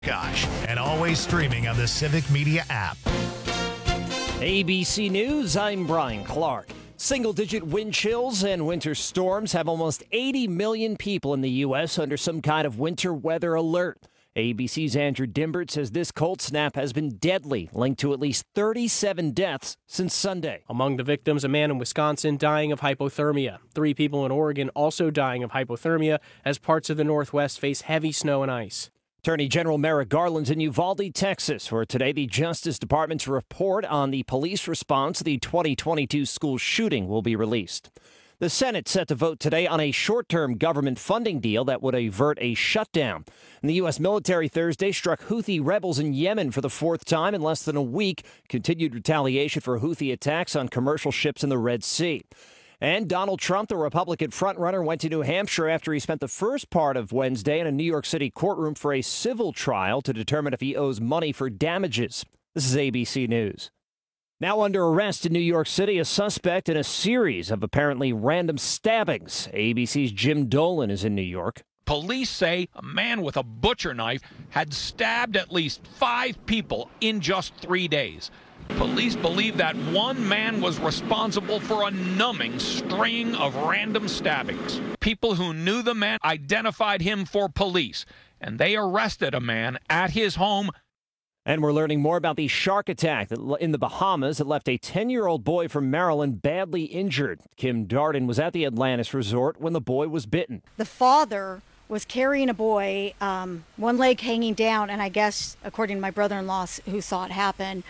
Gosh, and always streaming on the Civic Media app. ABC News, I'm Brian Clark. Single-digit wind chills and winter storms have almost 80 million people in the U.S. under some kind of winter weather alert. ABC's Andrew Dimbert says this cold snap has been deadly, linked to at least 37 deaths since Sunday. Among the victims, a man in Wisconsin dying of hypothermia. 3 people in Oregon also dying of hypothermia as parts of the Northwest face heavy snow and ice. Attorney General Merrick Garland's in Uvalde, Texas, where today the Justice Department's report on the police response to the 2022 school shooting will be released. The Senate set to vote today on a short-term government funding deal that would avert a shutdown. And the U.S. military Thursday struck Houthi rebels in Yemen for the 4th time in less than a week, continued retaliation for Houthi attacks on commercial ships in the Red Sea. And Donald Trump, the Republican frontrunner, went to New Hampshire after he spent the first part of Wednesday in a New York City courtroom for a civil trial to determine if he owes money for damages. This is ABC News. Now under arrest in New York City, a suspect in a series of apparently random stabbings. ABC's Jim Dolan is in New York. Police say a man with a butcher knife had stabbed at least 5 people in just 3 days. Police believe that one man was responsible for a numbing string of random stabbings. People who knew the man identified him for police, and they arrested a man at his home. And we're learning more about the shark attack in the Bahamas that left a 10-year-old boy from Maryland badly injured. Kim Darden was at the Atlantis resort when the boy was bitten. The father was carrying a boy, one leg hanging down, and I guess, according to my brother-in-law who saw it happen,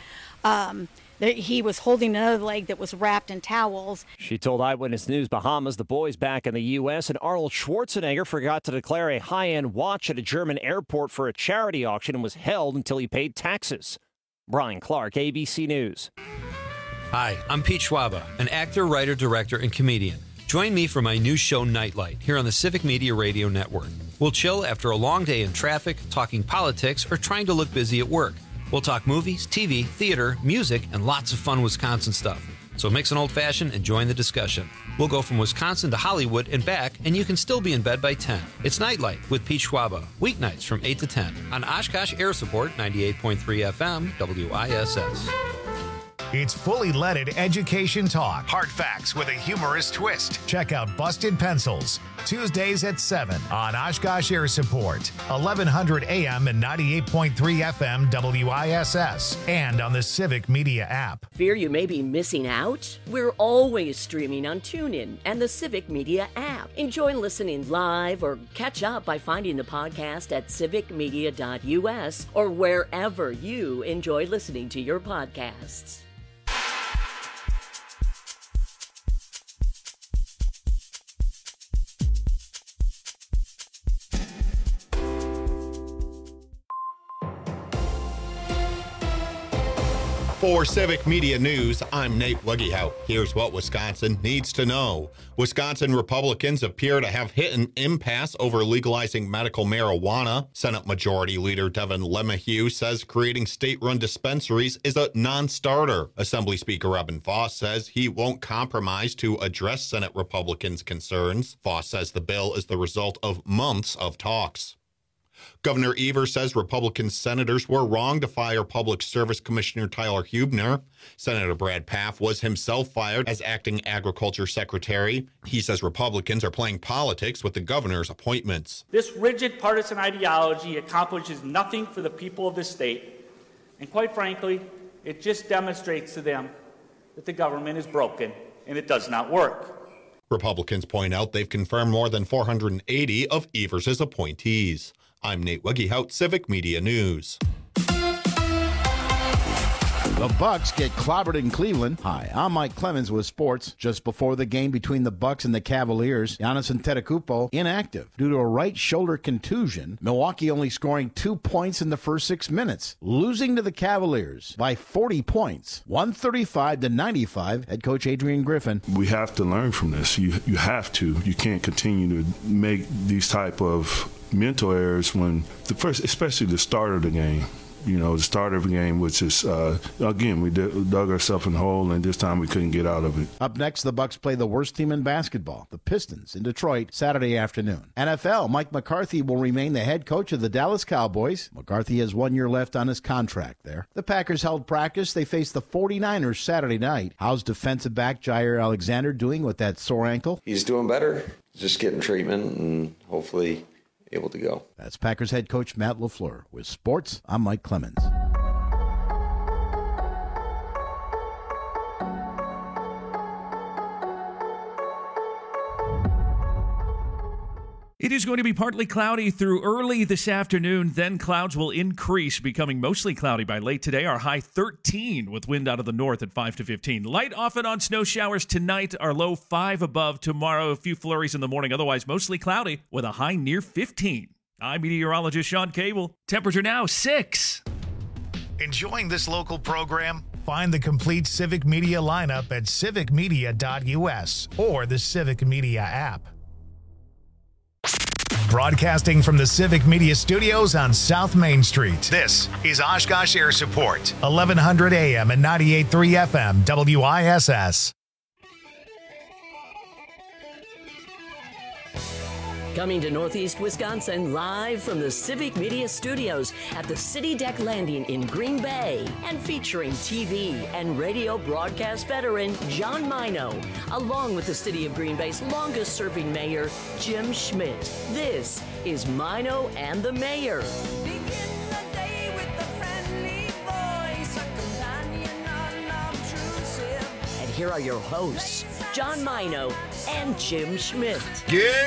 he was holding another leg that was wrapped in towels. She told Eyewitness News Bahamas the boy's back in the U.S. and Arnold Schwarzenegger forgot to declare a high-end watch at a German airport for a charity auction and was held until he paid taxes. Brian Clark, ABC News. Hi, I'm Pete Schwaba, an actor, writer, director, and comedian. Join me for my new show, Nightlight, here on the Civic Media Radio Network. We'll chill after a long day in traffic, talking politics, or trying to look busy at work. We'll talk movies, TV, theater, music, and lots of fun Wisconsin stuff. So mix an old-fashioned and join the discussion. We'll go from Wisconsin to Hollywood and back, and you can still be in bed by 10. It's Nightlight with Pete Schwaba, weeknights from 8 to 10 on Oshkosh Air Support 98.3 FM, WISS. It's fully leaded education talk. Hard facts with a humorous twist. Check out Busted Pencils, Tuesdays at 7 on Oshkosh Air Support, 1100 AM and 98.3 FM WISS, and on the Civic Media app. Fear you may be missing out? We're always streaming on TuneIn and the Civic Media app. Enjoy listening live or catch up by finding the podcast at civicmedia.us or wherever you enjoy listening to your podcasts. For Civic Media News, I'm Nate Wuggehout. Here's what Wisconsin needs to know. Wisconsin Republicans appear to have hit an impasse over legalizing medical marijuana. Senate Majority Leader Devin LeMahieu says creating state-run dispensaries is a non-starter. Assembly Speaker Evan Foss says he won't compromise to address Senate Republicans' concerns. Foss says the bill is the result of months of talks. Governor Evers says Republican senators were wrong to fire Public Service Commissioner Tyler Huebner. Senator Brad Pfaff was himself fired as acting agriculture secretary. He says Republicans are playing politics with the governor's appointments. This rigid partisan ideology accomplishes nothing for the people of the state. And quite frankly, it just demonstrates to them that the government is broken and it does not work. Republicans point out they've confirmed more than 480 of Evers' appointees. I'm Nate Wuggehout, Civic Media News. The Bucks get clobbered in Cleveland. Hi, I'm Mike Clemens with sports. Just before the game between the Bucks and the Cavaliers, Giannis Antetokounmpo inactive due to a right shoulder contusion. Milwaukee only scoring 2 points in the first 6 minutes, losing to the Cavaliers by 40 points, 135-95. Head coach Adrian Griffin. We have to learn from this. You have to. You can't continue to make these type of mental errors when especially the start of the game. the start of the game, which is, again, we dug ourselves in the hole, and this time we couldn't get out of it. Up next, the Bucks play the worst team in basketball, the Pistons, in Detroit, Saturday afternoon. NFL, Mike McCarthy will remain the head coach of the Dallas Cowboys. McCarthy has 1 year left on his contract there. The Packers held practice. They face the 49ers Saturday night. How's defensive back Jair Alexander doing with that sore ankle? He's doing better. Just getting treatment and hopefully able to go. That's Packers head coach Matt LaFleur. With sports, I'm Mike Clemens. It is going to be partly cloudy through early this afternoon. Then clouds will increase, becoming mostly cloudy by late today. Our high 13 with wind out of the north at 5 to 15. Light off and on snow showers tonight. Our low 5 above tomorrow. A few flurries in the morning. Otherwise, mostly cloudy with a high near 15. I'm meteorologist Sean Cable. Temperature now 6. Enjoying this local program? Find the complete Civic Media lineup at civicmedia.us or the Civic Media app. Broadcasting from the Civic Media Studios on South Main Street, this is Oshkosh Air Support, 1100 AM and 98.3 FM, WISS. Coming to Northeast Wisconsin live from the Civic Media Studios at the City Deck Landing in Green Bay and featuring TV and radio broadcast veteran John Mino, along with the City of Green Bay's longest serving mayor, Jim Schmidt. This is Mino and the Mayor. And here are your hosts, John Mino and Jim Schmidt. Good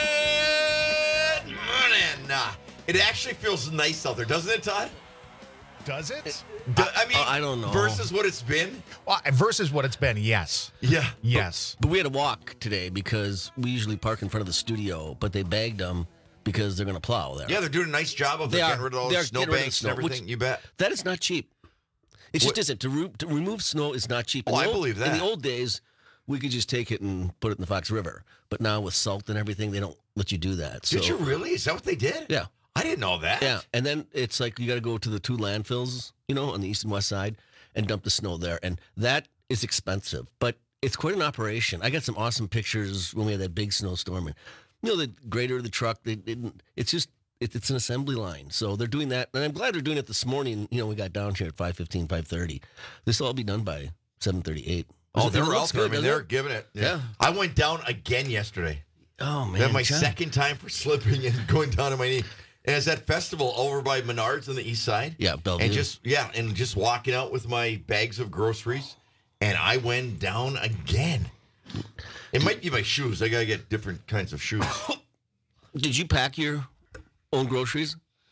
morning. It actually feels nice out there, doesn't it, Todd? Does it? I don't know. Versus what it's been? Well, versus what it's been, yes. Yeah. Yes. But we had to walk today because we usually park in front of the studio, but they bagged them because they're going to plow there. Yeah, they're doing a nice job of getting rid of all the snowbanks and everything. You bet. That is not cheap. It just isn't. To remove snow is not cheap. I believe that. In the old days, we could just take it and put it in the Fox River. But now with salt and everything, they don't let you do that. Did you really? Is that what they did? Yeah. I didn't know that. Yeah, and then it's like you got to go to the two landfills, on the east and west side and dump the snow there. And that is expensive, but it's quite an operation. I got some awesome pictures when we had that big snowstorm. And, the grader of the truck, it's an assembly line. So they're doing that. And I'm glad they're doing it this morning. We got down here at 5:15, 5:30. This will all be done by 7:38. Oh, they're out there. They're giving it. Yeah. I went down again yesterday. Oh, man. That's my second time for slipping and going down on my knee. And it's that festival over by Menards on the east side. Yeah, Bellevue. And just walking out with my bags of groceries, and I went down again. It might be my shoes. I gotta get different kinds of shoes. Did you pack your own groceries?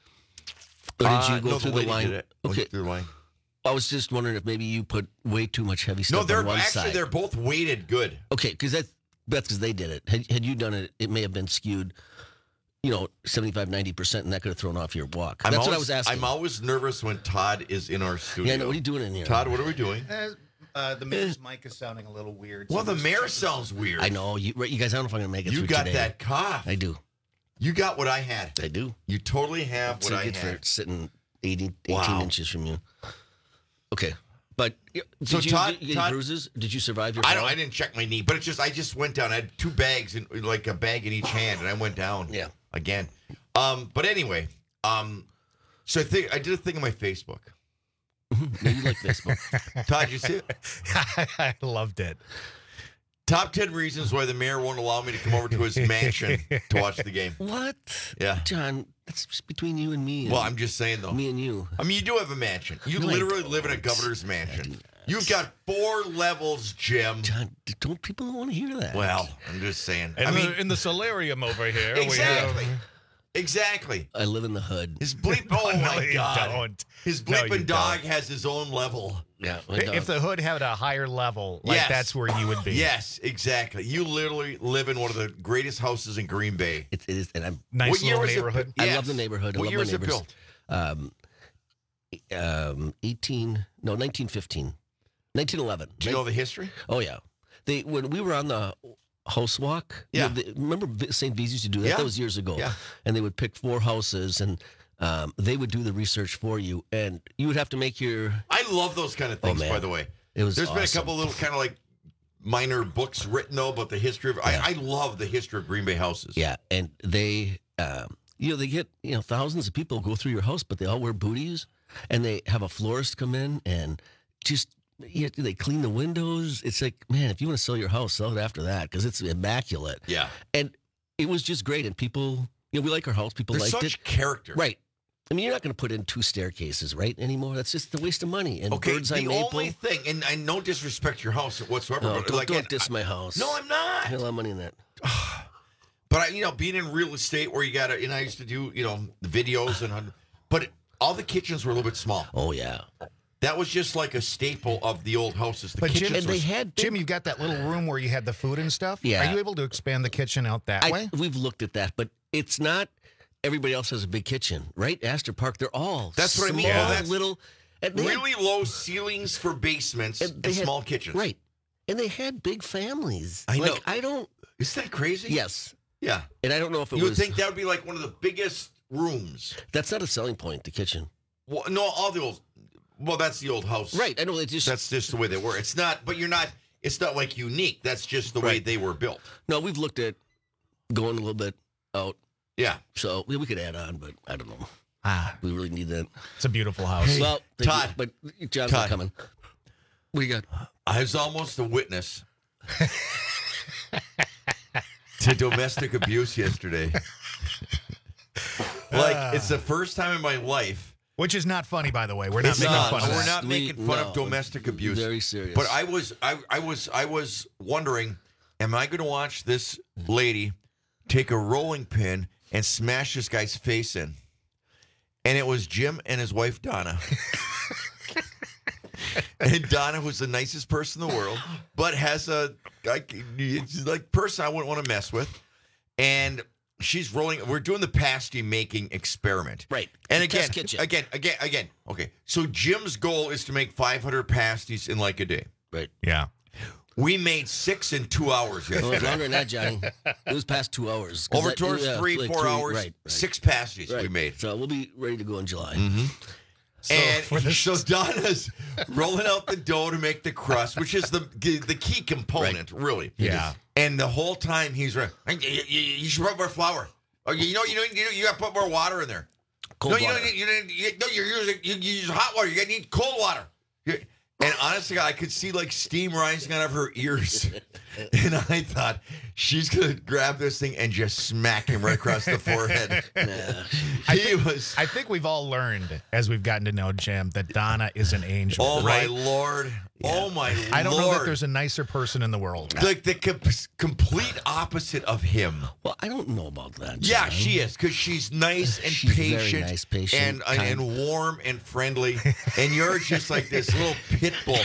Or did you go through the line? Did it. Okay. Went through the line. I was just wondering if maybe you put way too much heavy stuff on one side. They're both weighted good. Okay, because that's because they did it. Had you done it, it may have been skewed, 75, 90%, and that could have thrown off your walk. That's what I was asking. I'm always nervous when Todd is in our studio. Yeah, I know. What are you doing in here? Todd, what are we doing? The mayor's mic is sounding a little weird. Well, the mayor sounds weird. I know. You guys, I don't know if I'm going to make it through today. You got today. that cough. I do. You got what I had. I do. You totally have what I had. For sitting 18 inches from you. Okay. But so Todd, bruises? Did you survive your fall? I didn't check my knee, but I just went down. I had 2 bags, like a bag in each hand, and I went down. Yeah. Again. But anyway, so I did a thing on my Facebook. Yeah, you like Facebook. Todd, you see it? I loved it. Top 10 reasons why the mayor won't allow me to come over to his mansion to watch the game. What? Yeah. John, that's just between you and me. Well, I'm just saying, though. Me and you. I mean, you do have a mansion. You literally live in a governor's mansion. You've got 4 levels, Jim. John, don't people want to hear that? Well, I'm just saying. In the solarium over here. Exactly. Exactly. I live in the hood. His bleep. Oh, no, my God. Don't. His bleeping dog has his own level. Yeah. If the hood had a higher level, that's where you would be. Yes, exactly. You literally live in one of the greatest houses in Green Bay. It is, and I'm nice little neighborhood. I love the neighborhood. What year was it built? 1915. 1911. Do you know the history? Oh, yeah. When we were on the house walk, remember St. V's used to do that? Yeah. That was years ago. Yeah. And they would pick 4 houses, and They would do the research for you, and you would have to make your. I love those kind of things, by the way. There's been a couple little kind of like minor books written though about the history of. I love the history of Green Bay houses. Yeah, and they, they get thousands of people go through your house, but they all wear booties, and they have a florist come in and just. They clean the windows. It's like, man, if you want to sell your house, sell it after that because it's immaculate. Yeah, and it was just great, and people. We like our house. People There's liked such it. character. Right. I mean, you're not going to put in 2 staircases, right, anymore. That's just a waste of money. And bird's eye maple. Only thing, and I no disrespect your house whatsoever. No, but don't diss my house. No, I'm not. I have a lot of money in that. But being in real estate where you got to, I used to do, the videos but all the kitchens were a little bit small. Oh yeah. That was just like a staple of the old houses. But Jim, you got that little room where you had the food and stuff. Yeah. Are you able to expand the kitchen out that way? We've looked at that, but it's not. Everybody else has a big kitchen, right? Astor Park, they're all that's what I mean. Small, Yeah. little, really low ceilings for basements and small kitchens, right? And they had big families. I know. I don't. Isn't that crazy? Yes. Yeah. And I don't know if it you was. would think that would be like one of the biggest rooms. That's not a selling point. The kitchen. Well, no, all the old. Well, that's the old house, right? I know. That's just the way they were. It's not. But you're not. It's not like unique. That's just the way they were built. No, we've looked at going a little bit out. Yeah. So we could add on, but I don't know. We really need that. It's a beautiful house. Hey, well, Todd. but John's not coming. What do you got? I was almost a witness to domestic abuse yesterday. It's the first time in my life. Which is not funny, by the way. We're not making fun of that. We're not making fun of domestic abuse. Very serious. But I was wondering, am I going to watch this lady take a rolling pin and smash this guy's face in? And it was Jim and his wife, Donna. And Donna was the nicest person in the world, but has a person I wouldn't want to mess with. And she's rolling. We're doing the pasty making experiment. Right. And Test kitchen. again. Okay. So Jim's goal is to make 500 pasties in like a day. Right. Yeah. We made 6 in 2 hours yesterday. Well, it was longer than that, Johnny. It was past 2 hours. Over towards 3-4 hours, right. 6 pasties we made. So we'll be ready to go in July. Mm-hmm. So Donna's rolling out the dough to make the crust, which is the key component, really. Yeah. And the whole time he's right. You should put more flour. Oh, you got to put more water in there. Cold water. You use hot water. You need cold water. And honestly, I could see like steam rising out of her ears. And I thought, she's going to grab this thing and just smack him right across the forehead. I think we've all learned, as we've gotten to know Jim, that Donna is an angel. Oh, right? my Lord. Yeah. Oh, my Lord. I don't know that there's a nicer person in the world. Like the complete opposite of him. Well, I don't know about that, John. Yeah, she is, because she's nice and she's patient, very nice, patient and warm and friendly. And you're just like this little pit bull.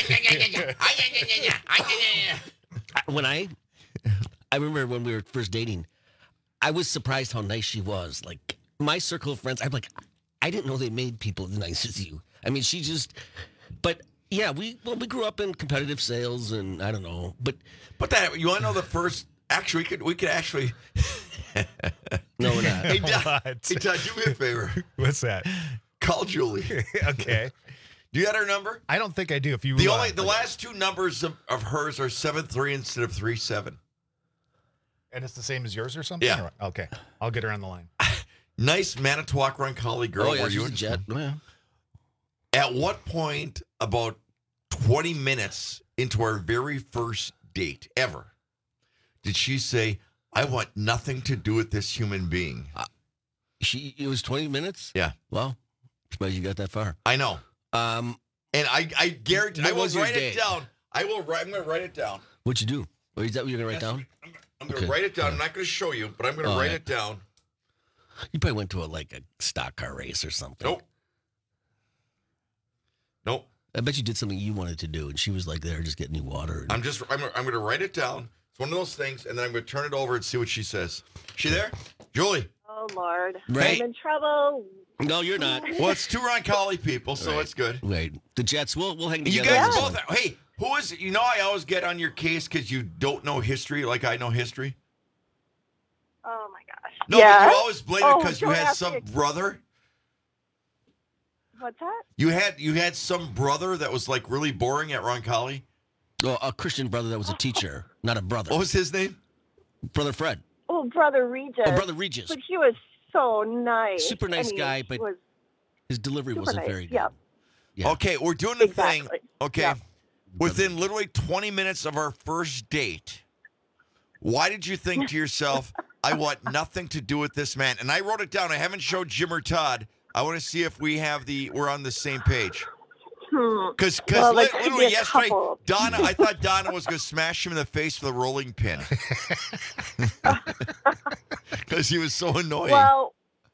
I remember when we were first dating, I was surprised how nice she was. Like, my circle of friends, I'm like, I didn't know they made people as nice as you. I mean, she just, but yeah, we grew up in competitive sales, and I don't know, but that, you want to know the first, actually, we could actually. No, we're not. Hey, Todd, do me a favor. What's that? Call Julie. Okay. Do you got her number? I don't think I do. If you the last 2 numbers of hers are 73 instead of 37. And it's the same as yours or something? Yeah. Or, okay. I'll get her on the line. Nice Manitowoc Run Collie girl. Oh, yeah, were you she's a jet. Yeah. At what point, about 20 minutes into our very first date ever, did she say, I want nothing to do with this human being? It was 20 minutes? Yeah. Well, surprised you got that far. I know. And I guarantee I will write it down. I'm going to write it down. What'd you do? Or is that what you're going to write down? I'm going to write it down. I'm not going to show you, but I'm going to write it down. You probably went to a stock car race or something. Nope. I bet you did something you wanted to do, and she was like there just getting you water. And... I'm going to write it down. It's one of those things, and then I'm going to turn it over and see what she says. She there? Julie? Oh, Lord. Right. I'm in trouble. No, you're not. Well, it's 2 Ron Collie people, so it's good. Right. The Jets, we'll hang together. You guys both. Hey, who is it? You know, I always get on your case because you don't know history like I know history. Oh, my gosh. No, but you always blame it because you had some brother What's that? You had some brother that was like really boring at Roncalli? Oh, a Christian brother that was a teacher, not a brother. What was his name? Brother Fred. Oh, Brother Regis. Oh, Brother Regis. But he was so nice. Super nice guy, but his delivery wasn't very good. Yeah. Okay, we're doing the thing. Okay. Within literally 20 minutes of our first date, why did you think to yourself, I want nothing to do with this man? And I wrote it down. I haven't showed Jim or Todd. I want to see if we're on the same page. Because literally yesterday, Donna, I thought Donna was going to smash him in the face with a rolling pin. Because he was so annoying. Well,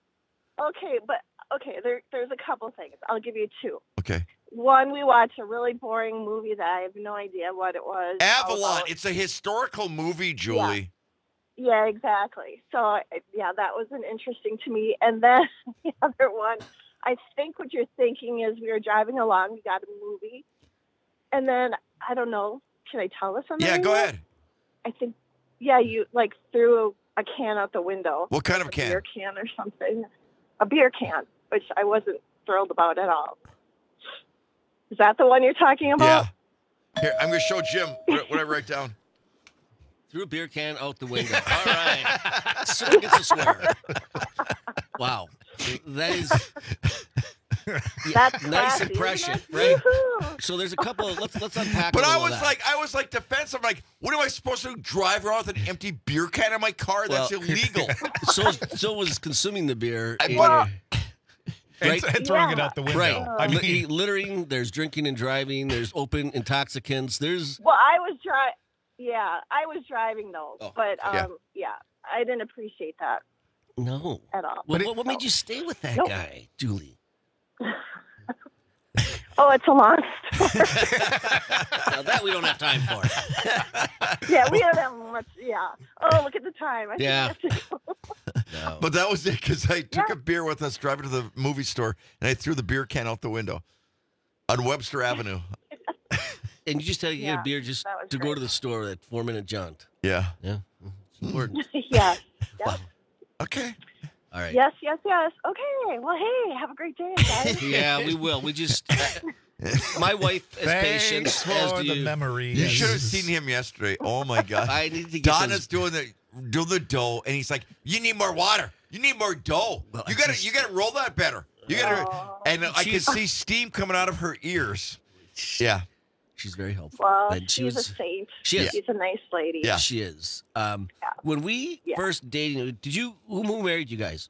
there's a couple things. I'll give you two. Okay. One, we watched a really boring movie that I have no idea what it was. Avalon. It's a historical movie, Julie. Yeah, exactly. So, that wasn't interesting to me. And then the other one, I think what you're thinking is we were driving along, we got a movie, and then, I don't know, can I tell this on the radio? Go ahead. I think, you, threw a can out the window. What kind of can? A beer can or something. A beer can, which I wasn't thrilled about at all. Is that the one you're talking about? Yeah. Here, I'm going to show Jim what I write down. Threw a beer can out the window. All right. So gets a swear. Wow. That is that's nice classy, impression, right? So there's a couple of, let's unpack. But I was was like defensive. I'm like, what am I supposed to do? Drive around with an empty beer can in my car? That's illegal. So was consuming the beer. And throwing it out the window. Right. I mean, littering, there's drinking and driving, there's open intoxicants, there's... Well, I was driving those, but I didn't appreciate that. No. At all. What made you stay with that guy, Julie? Oh, it's a long story. Now that we don't have time for. Yeah, we don't have much. Yeah. Oh, look at the time. I have to go. No. But that was it, because I took a beer with us driving to the movie store, and I threw the beer can out the window on Webster Avenue. And you just had to get a beer just to go to the store, that 4-minute jaunt. Yeah. Yeah. It's important. Yeah. Wow. Okay. All right. Yes. Okay. Well, hey, have a great day, guys. Yeah, we will. We just... my wife has patience, as do you. The memories. You should have seen him yesterday. Oh, my God. I need to get Donna's doing the dough, and he's like, you need more water. You need more dough. Well, you gotta roll that better. You gotta, and I can see steam coming out of her ears. Yeah. She's very helpful. Well, she's a saint. She's a nice lady. Yeah, she is. When we first dated, who married you guys?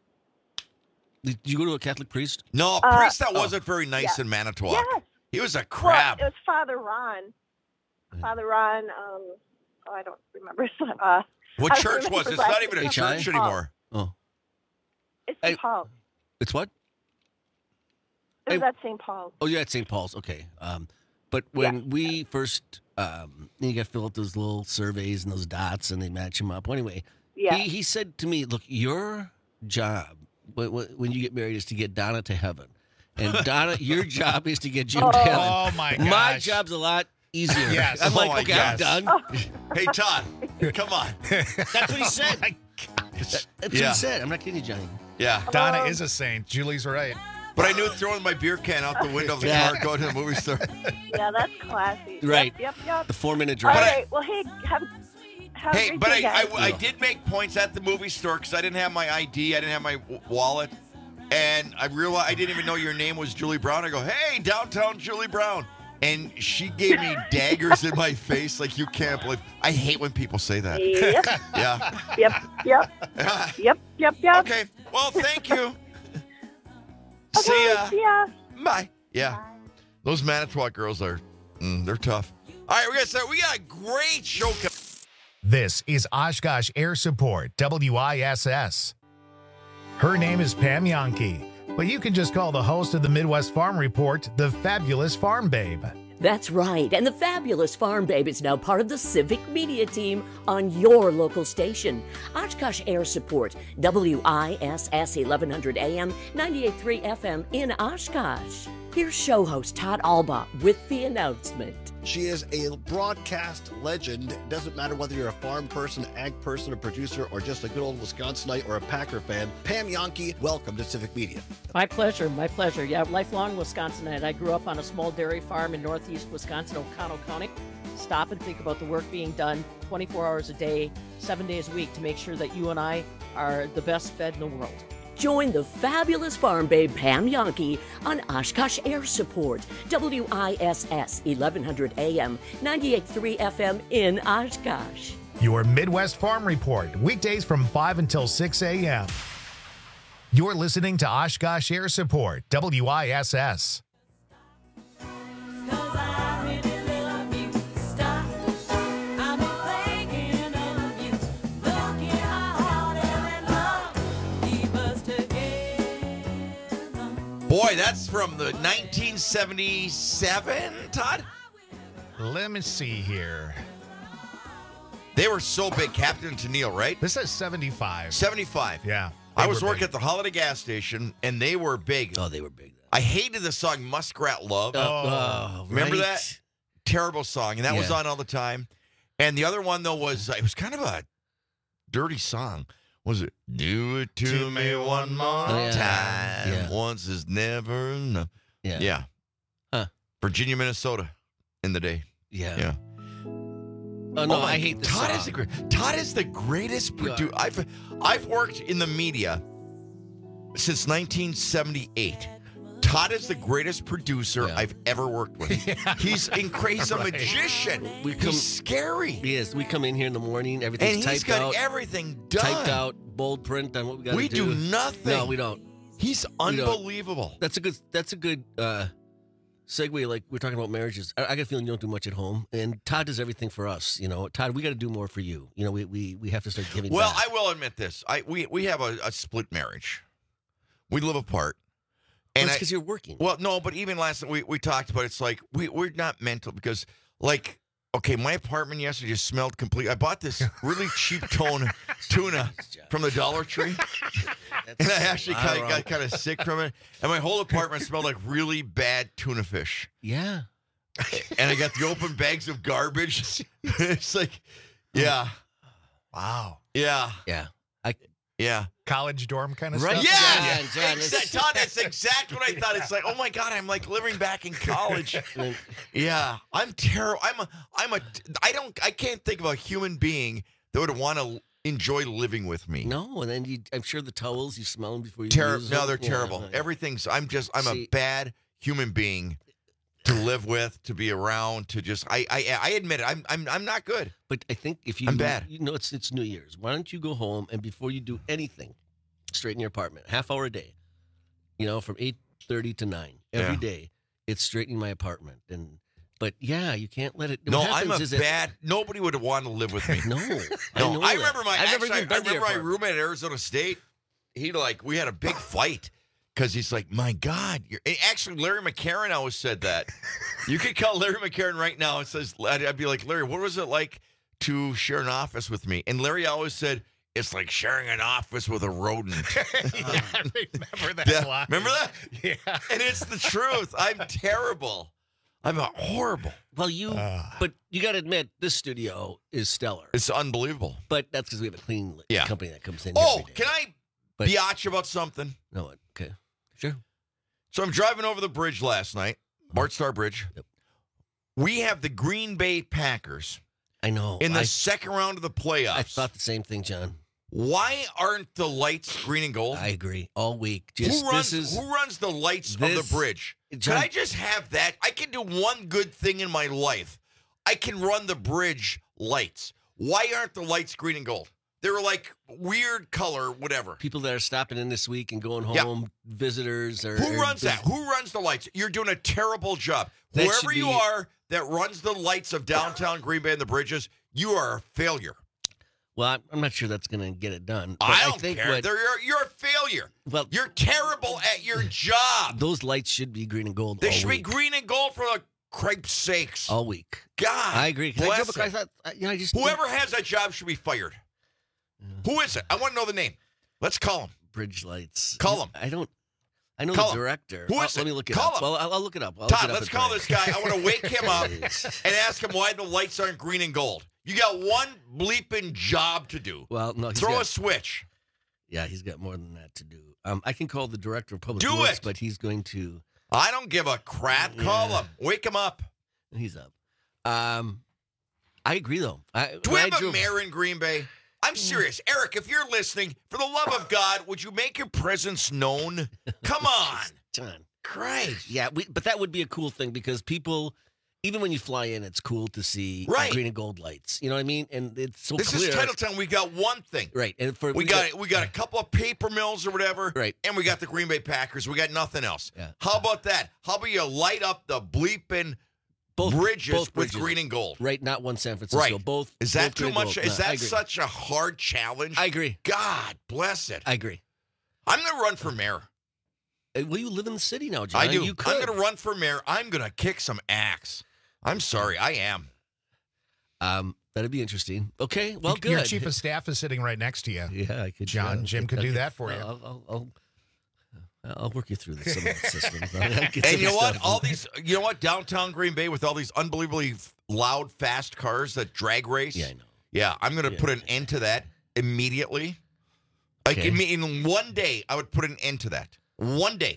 Did you go to a Catholic priest? No, a priest that wasn't very nice in Manitowoc. Yes. He was a crab. Well, it was Father Ron. Father Ron, I don't remember. What church was it? It's not even a church anymore. Oh. It's St. Paul. It's what? It was at St. Paul's. Oh, yeah, at St. Paul's. Okay. But when we first, you got to fill out those little surveys and those dots, and they match them up. Well, anyway, he said to me, look, your job when you get married is to get Donna to heaven. And Donna, your job is to get Jim to heaven. Oh, my gosh. My job's a lot easier. Yes. I'm like, okay, I'm done. Hey, Todd, come on. That's what he said. That's what he said. I'm not kidding you, Johnny. Yeah. Donna is a saint. Julie's right. But I knew throwing my beer can out the window of the car going to the movie store. Yeah, that's classy. Right. Yep. The 4-minute drive. All right. Well, hey, have Hey, a great but day, guys. I did make points at the movie store because I didn't have my ID. I didn't have my wallet. And I realized I didn't even know your name was Julie Brown. I go, hey, downtown Julie Brown. And she gave me daggers in my face like you can't believe. I hate when people say that. Yep. Yeah. Yep. Okay. Well, thank you. Okay, see ya. Bye. Yeah. Those Manitowoc girls are, they're tough. All right, we got a great show. This is Oshkosh Air Support, WISS. Her name is Pam Yankee, but you can just call the host of the Midwest Farm Report the Fabulous Farm Babe. That's right, and the Fabulous Farm Babe is now part of the Civic Media team on your local station. Oshkosh Air Support, WISS 1100 AM, 98.3 FM in Oshkosh. Here's show host Todd Alba with the announcement. She is a broadcast legend. It doesn't matter whether you're a farm person, ag person, a producer, or just a good old Wisconsinite or a Packer fan. Pam Jahnke, welcome to Civic Media. My pleasure, my pleasure. Yeah, lifelong Wisconsinite. I grew up on a small dairy farm in northeast Wisconsin, Oconto County. Stop and think about the work being done 24 hours a day, 7 days a week to make sure that you and I are the best fed in the world. Join the fabulous farm babe Pam Jahnke on Oshkosh Air Support, WISS 1100 AM, 98.3 FM in Oshkosh. Your Midwest Farm Report, weekdays from 5 until 6 a.m. You're listening to Oshkosh Air Support, WISS. Boy, that's from the 1977, Todd? Let me see here. They were so big. Captain and Tennille, right? This says 75. 75. Yeah. I was working at the Holiday gas station, and they were big. Oh, they were big. I hated the song Muskrat Love. Remember right. that? Terrible song. And that was on all the time. And the other one, though, was it was kind of a dirty song. Was it? Do it to me one more time. Yeah. Once is never enough. Yeah. Huh. Virginia, Minnesota in the day. Yeah. Oh, no, I hate this Todd song. Todd is the greatest producer. I've worked in the media since 1978. Todd is the greatest producer I've ever worked with. He's incredible. He's a magician. He's scary. He is. We come in here in the morning, everything's And he's typed got out. everything done. Typed out, bold print on what we got to do. We do nothing. No, we don't. He's unbelievable. That's a good segue. Like we're talking about marriages. I got a feeling you don't do much at home, and Todd does everything for us. You know, Todd, we got to do more for you. You know, we have to start giving. Well, back. I will admit this. We have a split marriage. We live apart. And that's because you're working. Well, no, but even last night we talked about it's like we're not mental because like my apartment yesterday just smelled complete. I bought this really cheap tuna from the Dollar Tree, and I actually got kind of sick from it. And my whole apartment smelled like really bad tuna fish. Yeah. And I got the open bags of garbage. It's like, yeah, wow, yeah. Yeah. College dorm kind of Right. stuff? Yeah. John, Todd, that's exactly what I thought. It's like, oh my God, I'm like living back in college. Yeah. I'm terrible. I can't think of a human being that would want to enjoy living with me. No, and then I'm sure the towels you smell them before you use them. No, they're terrible. Yeah. Everything's. I'm a bad human being to live with, to be around, to just. I admit it. I'm not good. But I think if you, I'm bad. You know, it's New Year's. Why don't you go home and before you do anything, straighten your apartment, half hour a day. You know, from 8:30 to 9 every day. It's straightening my apartment, but yeah, you can't let it. No, I'm a bad. Nobody would want to live with me. No, I remember my. I've I remember my roommate at Arizona State. We had a big fight. Because he's like, my God. And actually, Larry McCarran always said that. You could call Larry McCarran right now and says, I'd be like, Larry, what was it like to share an office with me? And Larry always said, it's like sharing an office with a rodent. Yeah, I remember that line. Remember that? Yeah. And it's the truth. I'm terrible. I'm horrible. Well, but you got to admit, this studio is stellar. It's unbelievable. But that's because we have a clean company that comes in Oh, every day. can I biatch about something? No, okay. Sure. So I'm driving over the bridge last night, Bart Starr Bridge. Yep. We have the Green Bay Packers. I know. In the second round of the playoffs. I thought the same thing, John. Why aren't the lights green and gold? I agree. All week. Who runs the lights of the bridge? John, can I just have that? I can do one good thing in my life. I can run the bridge lights. Why aren't the lights green and gold? They're like weird color, whatever. People that are stopping in this week and going home, visitors. Who runs that? Who runs the lights? You're doing a terrible job. That Whoever should you be- are that runs the lights of downtown Green Bay and the bridges, you are a failure. Well, I'm not sure that's going to get it done. But I don't think care. You're a failure. Well, you're terrible at your job. Those lights should be green and gold. They all should week. be green and gold for the cripe's sakes. All week. God, I agree. bless I it. thought, I just Whoever has that job should be fired. Who is it? I want to know the name. Let's call him. Bridge lights. Call him. I don't. I know Call the him. director. Who is Let it? me look it Call up. him. Well, I'll look it up. Todd, let's call this guy. I want to wake him up and ask him why the lights aren't green and gold. You got one bleeping job to do. Well, no. Throw a switch. Yeah, he's got more than that to do. I can call the director of public Do works, it. but he's going to. I don't give a crap. Call him. Wake him up. He's up. I agree, though. Do we have a mayor in Green Bay? I'm serious. Eric, if you're listening, for the love of God, would you make your presence known? Come on. John. Christ. Yeah, but that would be a cool thing because people, even when you fly in, it's cool to see green and gold lights. You know what I mean? And it's so this clear. Is Titletown. We got one thing. Right. And we got a couple of paper mills or whatever. Right. And we got the Green Bay Packers. We got nothing else. Yeah. How about that? How about you light up the bleeping bridges with green and gold? Right, not one San Francisco. Right. Both. Is that both too green much? and gold. Is No, I that agree. such a hard challenge? I agree. God bless it. I agree. I'm going to run for mayor. Well, you live in the city now, John. I do. You could. I'm going to run for mayor. I'm going to kick some axe. I'm sorry. I am. That'd be interesting. Okay, well, good. Your chief of staff is sitting right next to you. Yeah, I could. Jim could do that for you. I'll work you through some of the systems. And you know what? You know what? Downtown Green Bay with all these unbelievably loud, fast cars that drag race. Yeah, I know. Yeah, I'm going to put an end to that immediately. Like in one day, I would put an end to that. One day.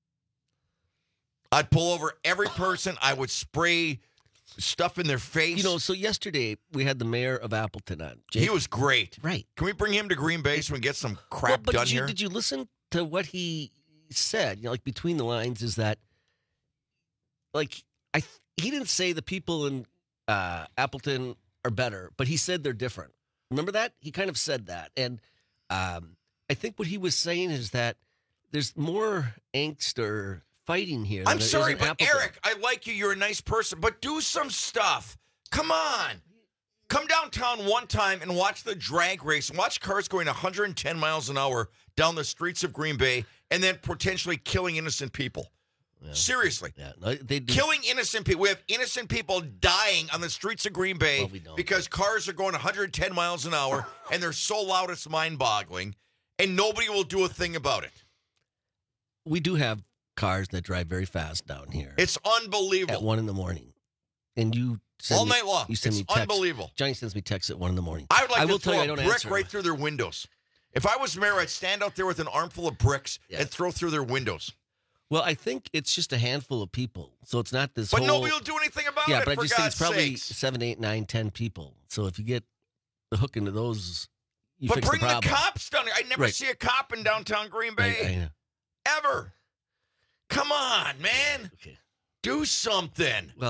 I'd pull over every person. I would spray stuff in their face. You know, so yesterday we had the mayor of Appleton on. Jake. He was great. Right. Can we bring him to Green Bay so we can get some crap done here? Did you listen to what he said? You know, like between the lines is that, like, he didn't say the people in Appleton are better, but he said they're different. Remember that? He kind of said that. And I think what he was saying is that there's more angst or fighting here. I'm sorry, but Eric, I like you. You're a nice person, but do some stuff. Come on. Come downtown one time and watch the drag race. Watch cars going 110 miles an hour down the streets of Green Bay and then potentially killing innocent people. Yeah. Seriously. Yeah. No, killing innocent people. We have innocent people dying on the streets of Green Bay because cars are going 110 miles an hour and they're so loud it's mind-boggling, and nobody will do a thing about it. We do have cars that drive very fast down here. It's unbelievable. At 1 a.m. And you all night long. You send it's me text. Unbelievable. Johnny sends me texts at 1 a.m. I would like I to will throw tell you, a I don't brick answer. right through their windows. If I was mayor, I'd stand out there with an armful of bricks and throw through their windows. Well, I think it's just a handful of people, so it's not this. But whole... nobody will do anything about it. Yeah, but I for just think God's it's probably sakes. 7, 8, 9, 10 people. So if you get the hook into those, you but fix bring the problem. cops down here. I never see a cop in downtown Green Bay. I know. Ever. Come on, man. Okay. Do something. Well,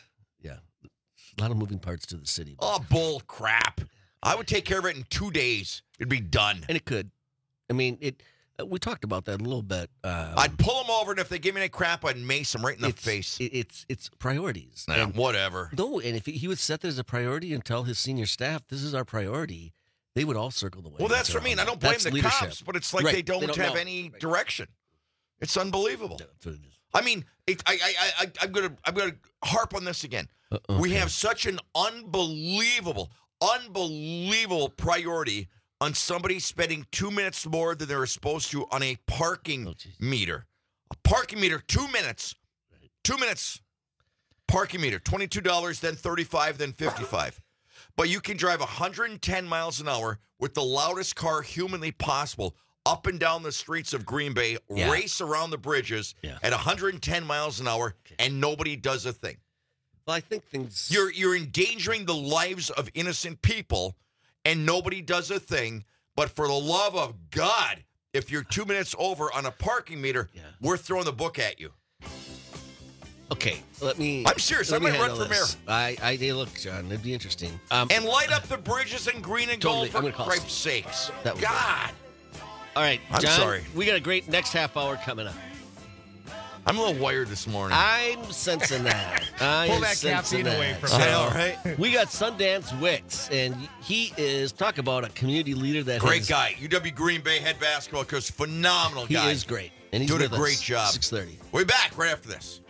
a lot of moving parts to the city. Oh, bull crap. I would take care of it in 2 days. It'd be done. And it could. I mean, we talked about that a little bit. I'd pull them over, and if they give me any crap, I'd mace them right in the face. It's priorities. Nah, whatever. No, and if he would set that as a priority and tell his senior staff, this is our priority, they would all circle the way. Well, that's what I mean. I don't blame the leadership. cops, but it's like Right. they don't have know. any direction. It's unbelievable. That's what it is. I mean, I'm gonna harp on this again. Okay. We have such an unbelievable priority on somebody spending 2 minutes more than they're supposed to on a parking meter. A parking meter, 2 minutes. 2 minutes. Parking meter, $22, then $35, then $55. But you can drive 110 miles an hour with the loudest car humanly possible up and down the streets of Green Bay, race around the bridges at 110 miles an hour, and nobody does a thing. Well, I think things... You're endangering the lives of innocent people, and nobody does a thing. But for the love of God, if you're 2 minutes over on a parking meter, we're throwing the book at you. Okay, I'm serious. I might run for mayor. Hey, look, John, it'd be interesting. And light up the bridges in green and gold, for Christ's sakes. God. All right, I'm John, sorry. We got a great next half hour coming up. I'm a little wired this morning. I'm sensing that. Pull that caffeine away from me. All right. We got Sundance Wicks, and he is, talk about a community leader that Great guy. UW Green Bay head basketball coach. Phenomenal guy. He is great. And he's doing a with us, great job. 6:30. We'll be back right after this.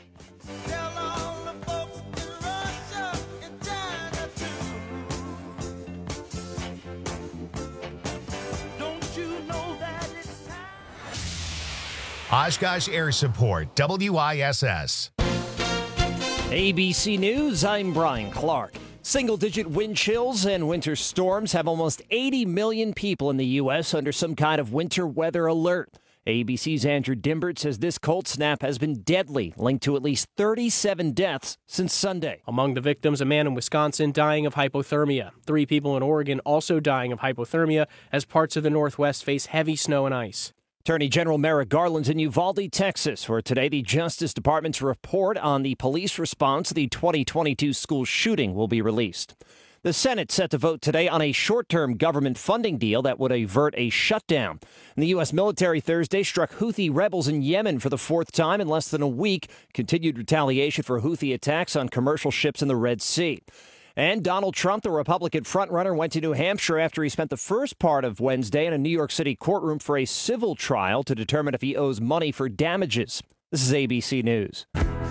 Oshkosh Air Support, WISS. ABC News, I'm Brian Clark. Single-digit wind chills and winter storms have almost 80 million people in the U.S. under some kind of winter weather alert. ABC's Andrew Dimbert says this cold snap has been deadly, linked to at least 37 deaths since Sunday. Among the victims, a man in Wisconsin dying of hypothermia. 3 people in Oregon also dying of hypothermia as parts of the Northwest face heavy snow and ice. Attorney General Merrick Garland's in Uvalde, Texas, where today the Justice Department's report on the police response to the 2022 school shooting will be released. The Senate set to vote today on a short-term government funding deal that would avert a shutdown. And the U.S. military Thursday struck Houthi rebels in Yemen for the 4th time in less than a week, continued retaliation for Houthi attacks on commercial ships in the Red Sea. And Donald Trump, the Republican frontrunner, went to New Hampshire after he spent the first part of Wednesday in a New York City courtroom for a civil trial to determine if he owes money for damages. This is ABC News.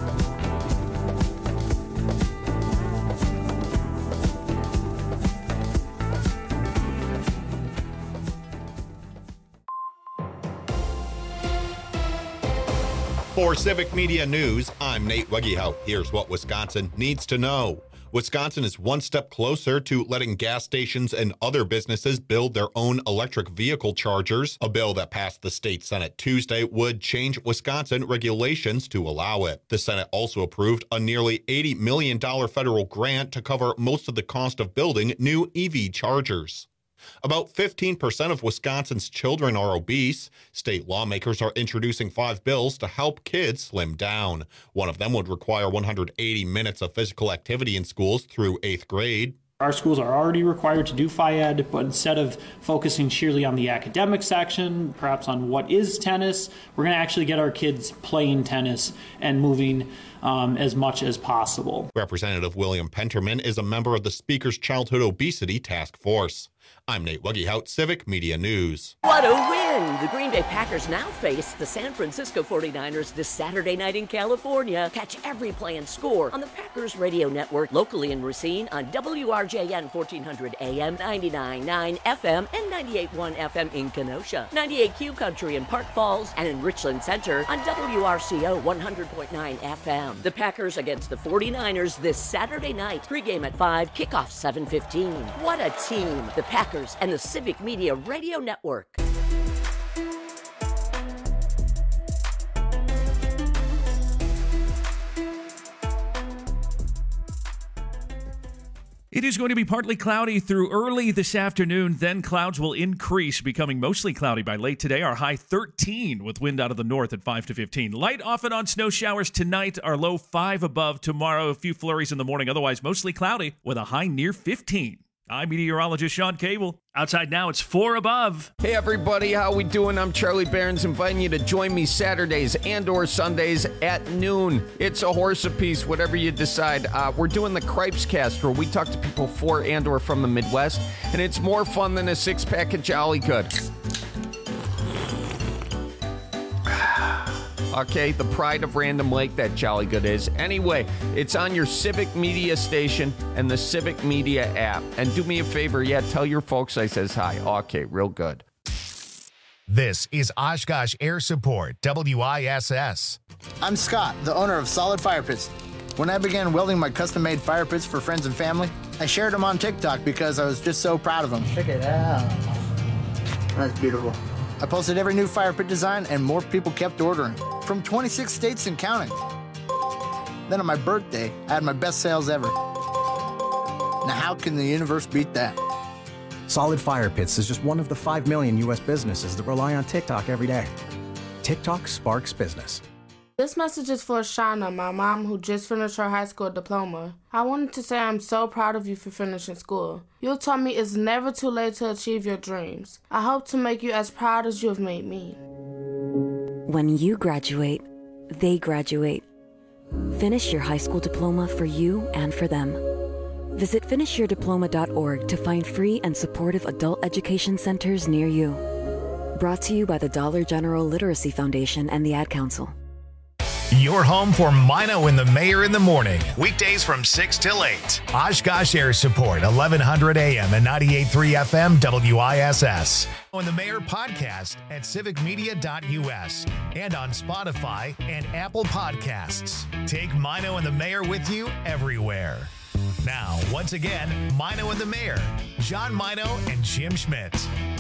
For Civic Media News, I'm Nate Wegehout. Here's what Wisconsin needs to know. Wisconsin is one step closer to letting gas stations and other businesses build their own electric vehicle chargers. A bill that passed the state Senate Tuesday would change Wisconsin regulations to allow it. The Senate also approved a nearly $80 million federal grant to cover most of the cost of building new EV chargers. About 15% of Wisconsin's children are obese. State lawmakers are introducing 5 bills to help kids slim down. One of them would require 180 minutes of physical activity in schools through 8th grade. Our schools are already required to do Phy-Ed, but instead of focusing sheerly on the academic section, perhaps on what is tennis, we're going to actually get our kids playing tennis and moving as much as possible. Representative William Penterman is a member of the Speaker's Childhood Obesity Task Force. I'm Nate Wegehout, Civic Media News. What a win! The Green Bay Packers now face the San Francisco 49ers this Saturday night in California. Catch every play and score on the Packers Radio Network, locally in Racine on WRJN 1400 AM, 99.9 FM, and 98.1 FM in Kenosha, 98Q Country in Park Falls, and in Richland Center on WRCO 100.9 FM. The Packers against the 49ers this Saturday night. Pregame at 5, kickoff 7:15. What a team! The Packers and the Civic Media Radio Network. It is going to be partly cloudy through early this afternoon. Then clouds will increase, becoming mostly cloudy by late today. Our high 13 with wind out of the north at 5 to 15. Light off and on snow showers tonight. Our low 5 above. Tomorrow, a few flurries in the morning. Otherwise, mostly cloudy with a high near 15. I'm meteorologist Sean Cable. Outside now, it's 4 above. Hey, everybody. How we doing? I'm Charlie Behrens, inviting you to join me Saturdays and or Sundays at noon. It's a horse apiece, whatever you decide. We're doing the Cripes Cast, where we talk to people for and or from the Midwest, and it's more fun than a 6-pack of Jolly Good. Okay, the pride of Random Lake, that Jolly Good is. Anyway, it's on your Civic Media station and the Civic Media app. And do me a favor, tell your folks I says hi. Okay, real good. This is Oshkosh Air Support, WISS. I'm Scott, the owner of Solid Fire Pits. When I began welding my custom-made fire pits for friends and family, I shared them on TikTok because I was just so proud of them. Check it out. That's beautiful. I posted every new fire pit design, and more people kept ordering, from 26 states and counting. Then on my birthday, I had my best sales ever. Now how can the universe beat that? Solid Fire Pits is just one of the 5 million U.S. businesses that rely on TikTok every day. TikTok sparks business. This message is for Shauna, my mom, who just finished her high school diploma. I wanted to say I'm so proud of you for finishing school. You taught me it's never too late to achieve your dreams. I hope to make you as proud as you have made me. When you graduate, they graduate. Finish your high school diploma for you and for them. Visit finishyourdiploma.org to find free and supportive adult education centers near you. Brought to you by the Dollar General Literacy Foundation and the Ad Council. Your home for Mino and the Mayor in the morning. Weekdays from 6 till 8. Oshkosh Air Support, 1100 AM and 98.3 FM WISS. and the Mayor podcast at civicmedia.us and on Spotify and Apple Podcasts. Take Mino and the Mayor with you everywhere. Now, once again, Mino and the Mayor, John Mino and Jim Schmidt.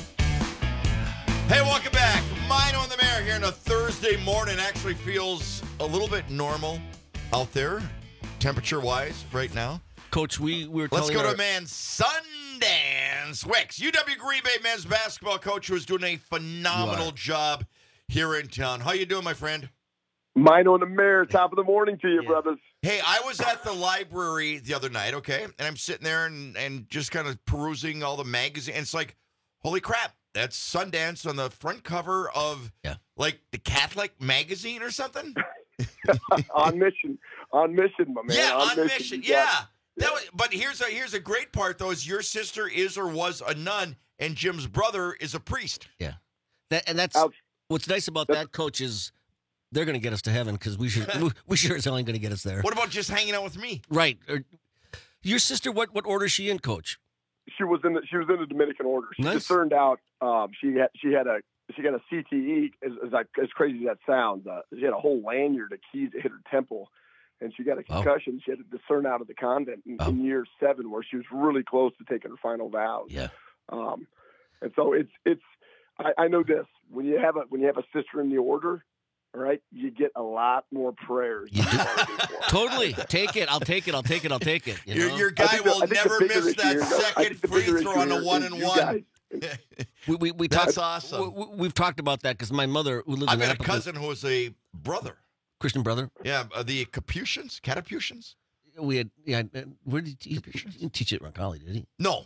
Hey, welcome back. Mino and the Mayor here on a Thursday morning. Actually feels a little bit normal out there, temperature-wise, right now. Coach, we were Let's go to man Sundance Wicks, UW Green Bay men's basketball coach who is doing a phenomenal job here in town. How you doing, my friend? Mino and the Mayor, top of the morning to you, brothers. Hey, I was at the library the other night, okay? And I'm sitting there and just kind of perusing all the magazines. And it's like, holy crap, that's Sundance on the front cover of, like, the Catholic magazine or something? On mission, my man. Yeah, on mission. Yeah. But here's a great part, though, is your sister is or was a nun, and Jim's brother is a priest. Yeah. That's what's nice about that, Coach, is they're going to get us to heaven because we sure as hell ain't going to get us there. What about just hanging out with me? Right. Your sister, what order is she in, Coach? She was in the Dominican order. She just turned out she got a CTE, as crazy as that sounds. She had a whole lanyard of keys that hit her temple, and she got a concussion. Oh. She had to discern out of the convent in year 7, where she was really close to taking her final vows. Yeah. And so I know this, when you have a sister in the order, all right, you get a lot more prayers. Totally. Take it. I'll take it. You know? Your guy will never miss that second free throw on a 1-and-1. We That's talked, awesome. We've talked about that because my mother, who lives I've in got a Appleton, cousin who was a brother. Christian brother. Yeah, the Capuchins. We had, where did he didn't teach at Roncalli, did he? No.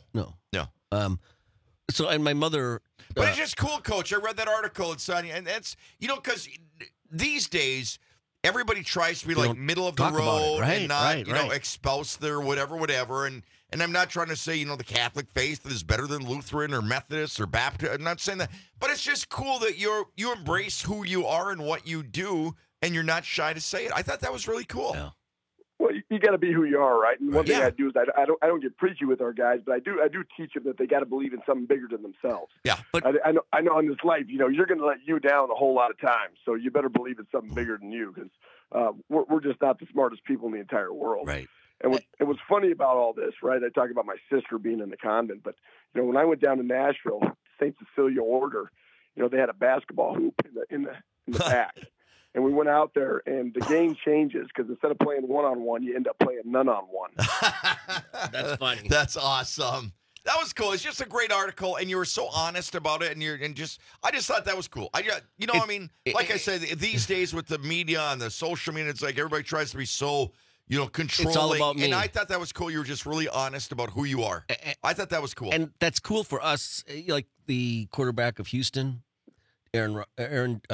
So, and my mother. But it's just cool, Coach. I read that article. It's on, and that's, because these days, everybody tries to be like middle of the road and not, espouse their whatever. And I'm not trying to say, the Catholic faith is better than Lutheran or Methodist or Baptist. I'm not saying that. But it's just cool that you embrace who you are and what you do, and you're not shy to say it. I thought that was really cool. Yeah. Well, you got to be who you are, right? And one thing I do is I don't get preachy with our guys, but I do teach them that they got to believe in something bigger than themselves. Yeah, but I know in this life, you're going to let you down a whole lot of times, so you better believe in something bigger than you, because we're just not the smartest people in the entire world. Right. And what's funny about all this, right? I talk about my sister being in the convent, but when I went down to Nashville, St. Cecilia Order, they had a basketball hoop in the back. And we went out there, and the game changes because instead of playing one-on-one, you end up playing none-on-one. That's funny. That's awesome. That was cool. It's just a great article, and you were so honest about it, I just thought that was cool. I said, these days with the media and the social media, it's like everybody tries to be so, controlling. It's all about me. And I thought that was cool. You were just really honest about who you are. I thought that was cool. And that's cool for us, like the quarterback of Houston, Jordan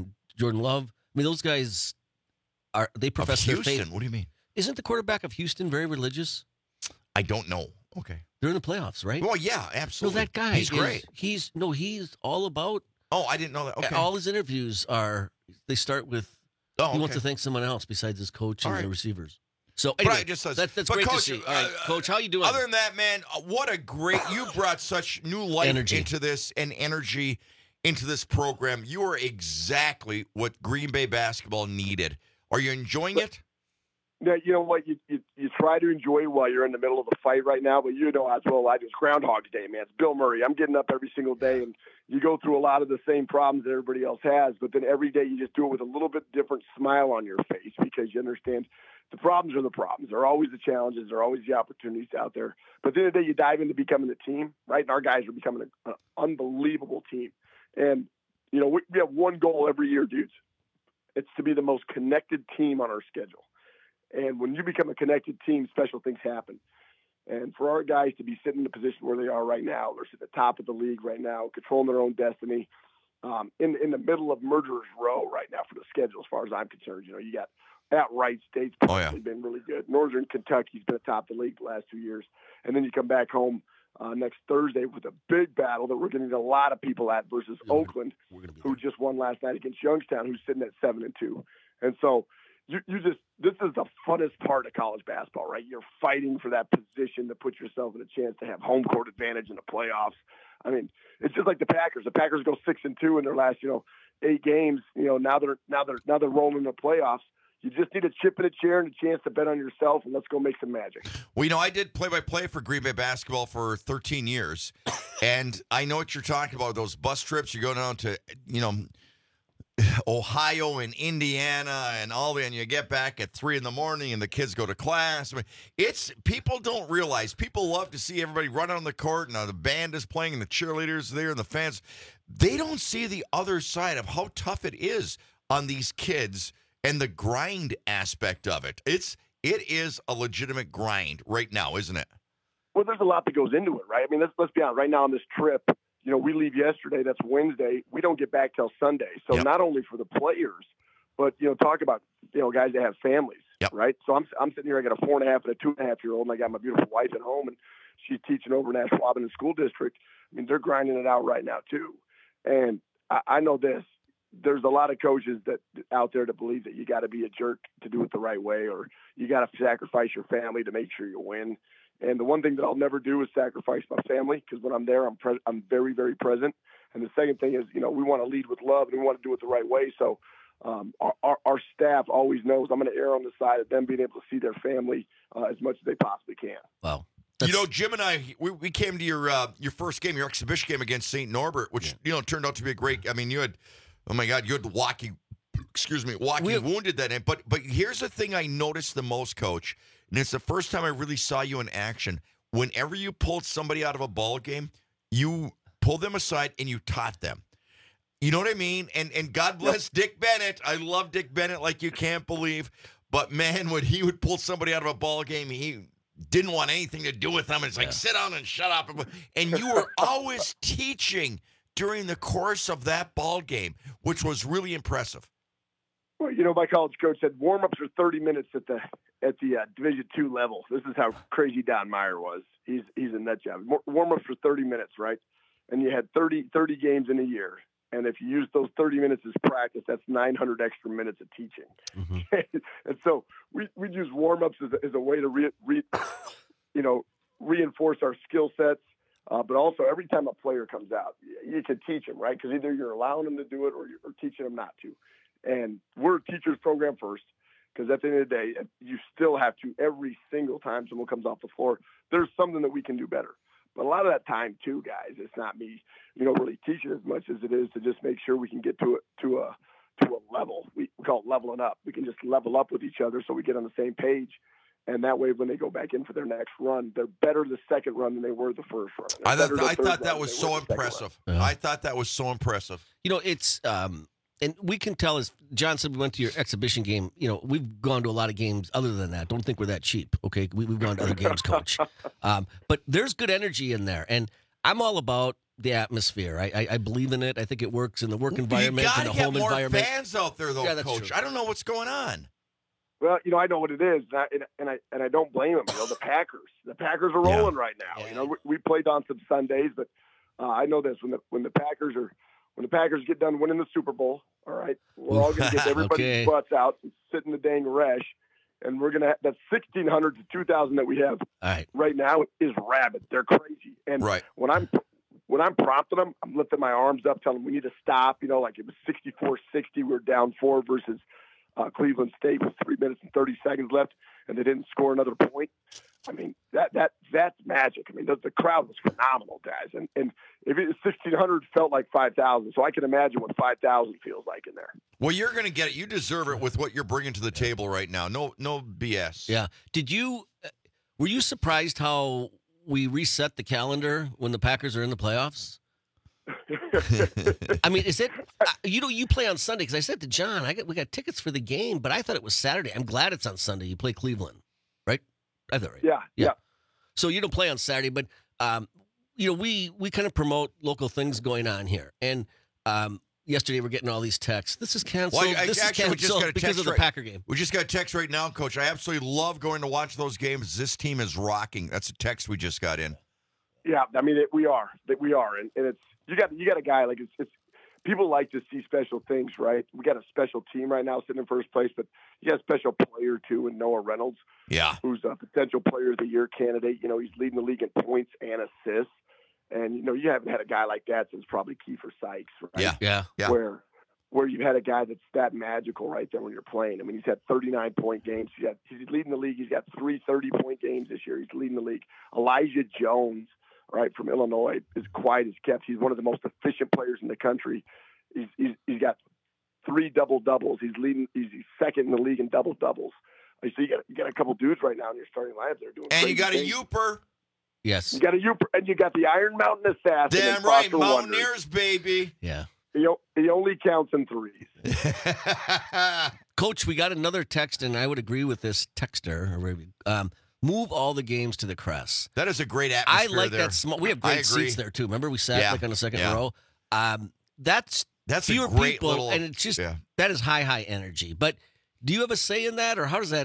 Love. I mean, those guys they profess their faith. What do you mean? Isn't the quarterback of Houston very religious? I don't know. Okay. They're in the playoffs, right? Well, yeah, absolutely. No, that guy. He's great. He's all about. Oh, I didn't know that. Okay. All his interviews they start with, he wants to thank someone else besides his coach and the receivers. So anyway, that's great Coach, to see. All right, Coach, how you doing? Other than that, man, what a great, you brought such new life into this and energy into this program. You are exactly what Green Bay basketball needed. Are you enjoying it? Yeah, you know what? You try to enjoy it while you're in the middle of a fight right now, but as well I just Groundhog Day, man. It's Bill Murray. I'm getting up every single day, and you go through a lot of the same problems that everybody else has, but then every day you just do it with a little bit different smile on your face because you understand the problems are the problems. There are always the challenges. There are always the opportunities out there. But at the end of the day, you dive into becoming a team, right? And our guys are becoming an unbelievable team. And, we have one goal every year, dudes. It's to be the most connected team on our schedule. And when you become a connected team, special things happen. And for our guys to be sitting in the position where they are right now, they're at the top of the league right now, controlling their own destiny, in the middle of murderer's row right now for the schedule, as far as I'm concerned. You got at Wright State's probably been really good. Northern Kentucky's been atop the league the last 2 years. And then you come back home next Thursday with a big battle that we're getting a lot of people at versus Oakland, who just won last night against Youngstown, who's sitting at 7-2. And so this is the funnest part of college basketball, right? You're fighting for that position to put yourself in a chance to have home court advantage in the playoffs. I mean, it's just like the Packers. The Packers go 6-2 in their last 8 games. Now they're rolling the playoffs. You just need a chip in a chair and a chance to bet on yourself, and let's go make some magic. Well, I did play-by-play for Green Bay basketball for 13 years, and I know what you're talking about, those bus trips. You go down to, Ohio and Indiana and all that, and you get back at 3 a.m. and the kids go to class. I mean, people don't realize. People love to see everybody run on the court, and the band is playing, and the cheerleaders are there, and the fans. They don't see the other side of how tough it is on these kids and the grind aspect of it. It is a legitimate grind right now, isn't it? Well, there's a lot that goes into it, right? I mean, let's be honest. Right now on this trip, we leave yesterday. That's Wednesday. We don't get back till Sunday. So not only for the players, but talk about guys that have families, right? So I'm sitting here. I got a 4.5 and a 2.5-year-old, and I got my beautiful wife at home, and she's teaching over in Ashwaubenon School District. I mean, they're grinding it out right now too. And I know this. There's a lot of coaches that out there that believe that you got to be a jerk to do it the right way, or you got to sacrifice your family to make sure you win. And the one thing that I'll never do is sacrifice my family, because when I'm there, I'm very, very present. And the second thing is, we want to lead with love and we want to do it the right way. So our staff always knows I'm going to err on the side of them being able to see their family as much as they possibly can. Wow. Jim and I, we came to your first game, your exhibition game against St. Norbert, which turned out to be a great. I mean, you had Walkie wounded that in. But here's the thing I noticed the most, Coach, and it's the first time I really saw you in action. Whenever you pulled somebody out of a ball game, you pulled them aside and you taught them. You know what I mean? And God bless Dick Bennett. I love Dick Bennett like you can't believe. But, man, when he would pull somebody out of a ball game, he didn't want anything to do with them. It's like, sit down and shut up. And you were always teaching during the course of that ball game, which was really impressive. Well, my college coach said warm-ups are 30 minutes at the Division II level. This is how crazy Don Meyer was. He's a nut job. Warm-ups for 30 minutes, right? And you had 30 games in a year. And if you use those 30 minutes as practice, that's 900 extra minutes of teaching. Mm-hmm. And so we use warm-ups as a way to reinforce our skill sets. But also, every time a player comes out, you can teach them, right? Because either you're allowing them to do it or you're teaching them not to. And we're a teacher's program first, because at the end of the day, you still have to, every single time someone comes off the floor, there's something that we can do better. But a lot of that time, too, guys, it's not me, really teaching as much as it is to just make sure we can get to a level. We call it leveling up. We can just level up with each other so we get on the same page. And that way, when they go back in for their next run, they're better the second run than they were the first run. I thought that was so impressive. I thought that was so impressive. It's and we can tell, as John said, we went to your exhibition game. We've gone to a lot of games other than that. Don't think we're that cheap, okay? We've gone to other games, Coach. But there's good energy in there, and I'm all about the atmosphere. I believe in it. I think it works in the work environment and the home environment. You got to get more fans out there, though, Coach. True. I don't know what's going on. Well, I know what it is, and I don't blame them. The Packers are rolling right now. Yeah. We played on some Sundays, but I know this: when the Packers get done winning the Super Bowl, all right, we're all going to get everybody's butts out and sit in the dang resh, and we're going to that 1,600 to 2,000 that we have right now is rabid. They're crazy, and when I'm prompting them, I'm lifting my arms up, telling them we need to stop. Like it was 64-60, we're down 4 versus Cleveland State with 3 minutes and 30 seconds left, and they didn't score another point. I mean, that's magic. I mean, the crowd was phenomenal, guys. And if it was 1,600, felt like 5,000. So I can imagine what 5,000 feels like in there. Well, you're going to get it. You deserve it with what you're bringing to the table right now. No BS. Yeah. Were you surprised how we reset the calendar when the Packers are in the playoffs? I mean, is it you play on Sunday? Because I said to John, we got tickets for the game, but I thought it was Saturday. I'm glad it's on Sunday. You play Cleveland, right? I thought right. Yeah. So you don't play on Saturday, but we kind of promote local things going on here. And yesterday we're getting all these texts. This is canceled. Well, this is canceled because of the Packer game. We just got a text right now, Coach. I absolutely love going to watch those games. This team is rocking. That's a text we just got in. Yeah, I mean we are, and it's. You got a guy like it's people like to see special things, right? We got a special team right now sitting in first place, but you got a special player too in Noah Reynolds, who's a potential player of the year candidate. He's leading the league in points and assists, And, you haven't had a guy like that since probably Kiefer Sykes, right? Yeah. Where you've had a guy that's that magical right there when you're playing. I mean, he's had 39-point games. He's leading the league. He's got 3 30-point games this year. He's leading the league. Elijah Jones, right, from Illinois, is quiet as kept. He's one of the most efficient players in the country. He's got 3 double-doubles. He's second in the league in double-doubles. So you got a couple dudes right now in your starting lineup that are doing. And you got things. a Youper. Yes. You got a Youper, and you got the Iron Mountain Assassin. Damn right, Mountaineers, baby. Yeah. He only counts in 3s. Coach, we got another text, and I would agree with this texter. Move all the games to the Crest. That is a great atmosphere. I like there. that small. We have great seats there too. Remember, we sat on the second row. That's fewer a great people, little, and it's just that is high energy. But do you have a say in that, or how does that?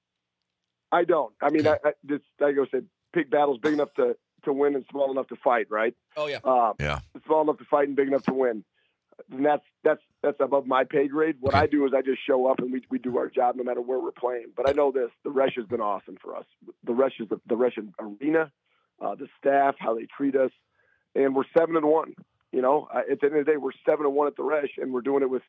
I don't. I mean, I said, big battle's big enough to win and small enough to fight, right? Oh yeah. Small enough to fight and big enough to win. And that's above my pay grade. What I do is I just show up and we do our job no matter where we're playing. But I know this: the Resch has been awesome for us. The Resch is the Resch arena, the staff, how they treat us, and we're 7-1. At the end of the day, we're 7-1 at the Resch, and we're doing it with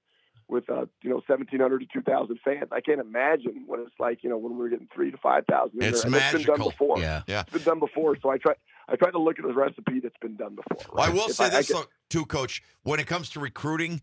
1,700 to 2,000 fans. I can't imagine what it's like, when we're getting 3,000 to 5,000. It's magical. magical. It's been done before. Yeah. It's been done before. So I try to look at a recipe that's been done before. Right? Well, I will say this, too, Coach. When it comes to recruiting,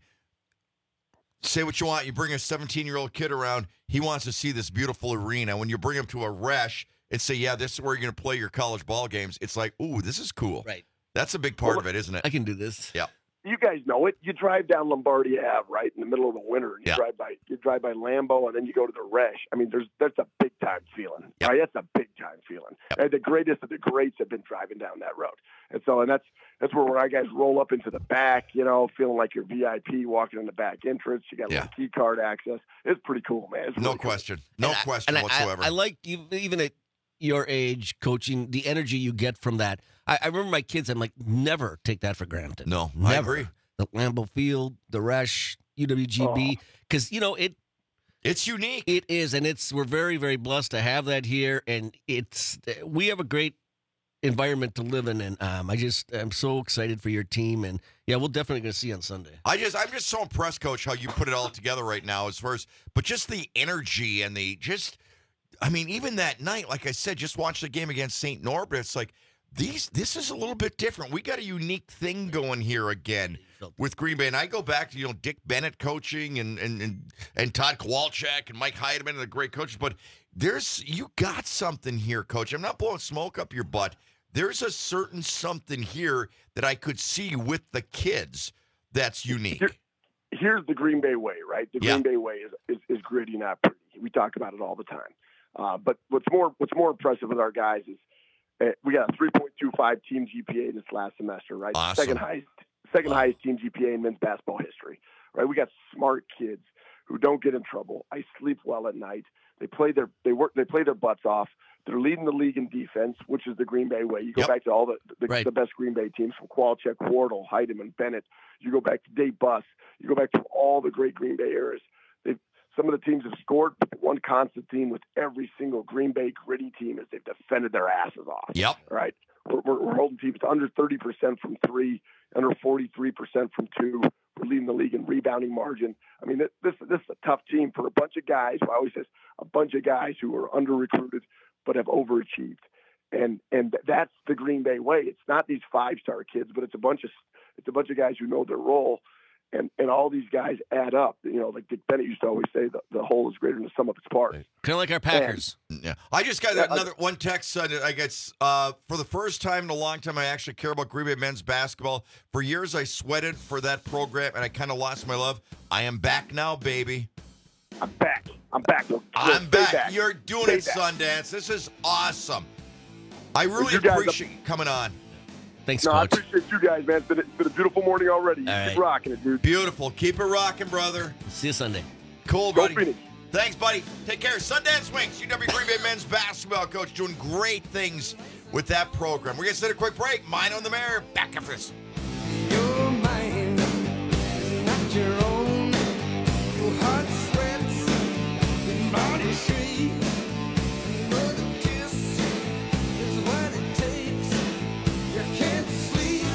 say what you want. You bring a 17-year-old kid around, he wants to see this beautiful arena. When you bring him to a Resch and say, this is where you're going to play your college ball games, it's like, ooh, this is cool. Right. That's a big part of it, isn't it? I can do this. Yeah. You guys know it. You drive down Lombardi Ave, right, in the middle of the winter, and you drive by Lambeau, and then you go to the Resch. I mean, that's a big time feeling. Right? That's a big time feeling. And the greatest of the greats have been driving down that road, and that's where our guys roll up into the back, feeling like you're VIP walking in the back entrance. You got little key card access. It's pretty cool, man. It's really question, no question whatsoever. I like even at your age, coaching, the energy you get from that. I remember my kids, I'm like, never take that for granted. No, never. I agree. The Lambeau Field, the Resch, UWGB, because, it's unique. It is, and we're very, very blessed to have that here, and we have a great environment to live in, and I'm so excited for your team, and we're definitely going to see you on Sunday. I'm just so impressed, Coach, how you put it all together right now but just the energy and even that night, like I said, just watch the game against St. Norbert. It's like, this is a little bit different. We got a unique thing going here again with Green Bay. And I go back to, Dick Bennett coaching and Todd Kowalczyk and Mike Heidemann and the great coaches. But you got something here, Coach. I'm not blowing smoke up your butt. There's a certain something here that I could see with the kids that's unique. Here's the Green Bay way, right? The Green Bay way is gritty, not pretty. We talk about it all the time. But what's more impressive with our guys is we got a 3.25 team GPA this last semester, right? Awesome. Second highest team GPA in men's basketball history, right? We got smart kids who don't get in trouble. I sleep well at night. They play their butts off. They're leading the league in defense, which is the Green Bay way. You go back to all the best Green Bay teams from Kowalczyk, Wardle, Heidemann, Bennett. You go back to Dave Buss. You go back to all the great Green Bay eras. Some of the teams have scored, but the one constant theme with every single Green Bay gritty team is they've defended their asses off. Yep. Right. We're holding teams to under 30% from 3, under 43% from 2. We're leading the league in rebounding margin. I mean, this is a tough team for a bunch of guys. I always say a bunch of guys who are under recruited but have overachieved, and that's the Green Bay way. It's not these 5-star kids, but it's a bunch of guys who know their role. And all these guys add up. Like Dick Bennett used to always say, the whole is greater than the sum of its parts. Kind of like our Packers. I just got another one text. I guess for the first time in a long time, I actually care about Green Bay men's basketball. For years, I sweated for that program, and I kind of lost my love. I am back now, baby. I'm back. I'm back. You're doing it, Sundance. This is awesome. I really appreciate you coming on. Thanks, Coach. I appreciate you guys, man. It's been a beautiful morning already. Keep rocking it, dude. Beautiful. Keep it rocking, brother. See you Sunday. Cool, Go buddy. Phoenix. Thanks, buddy. Take care. Sundance Wings, UW Green Bay men's basketball coach, doing great things with that program. We're going to take a quick break. Mine on the Mayor. Back after this. Your mind is not your own. Your heart sweats, your body shakes. Another kiss is what it takes. You can't sleep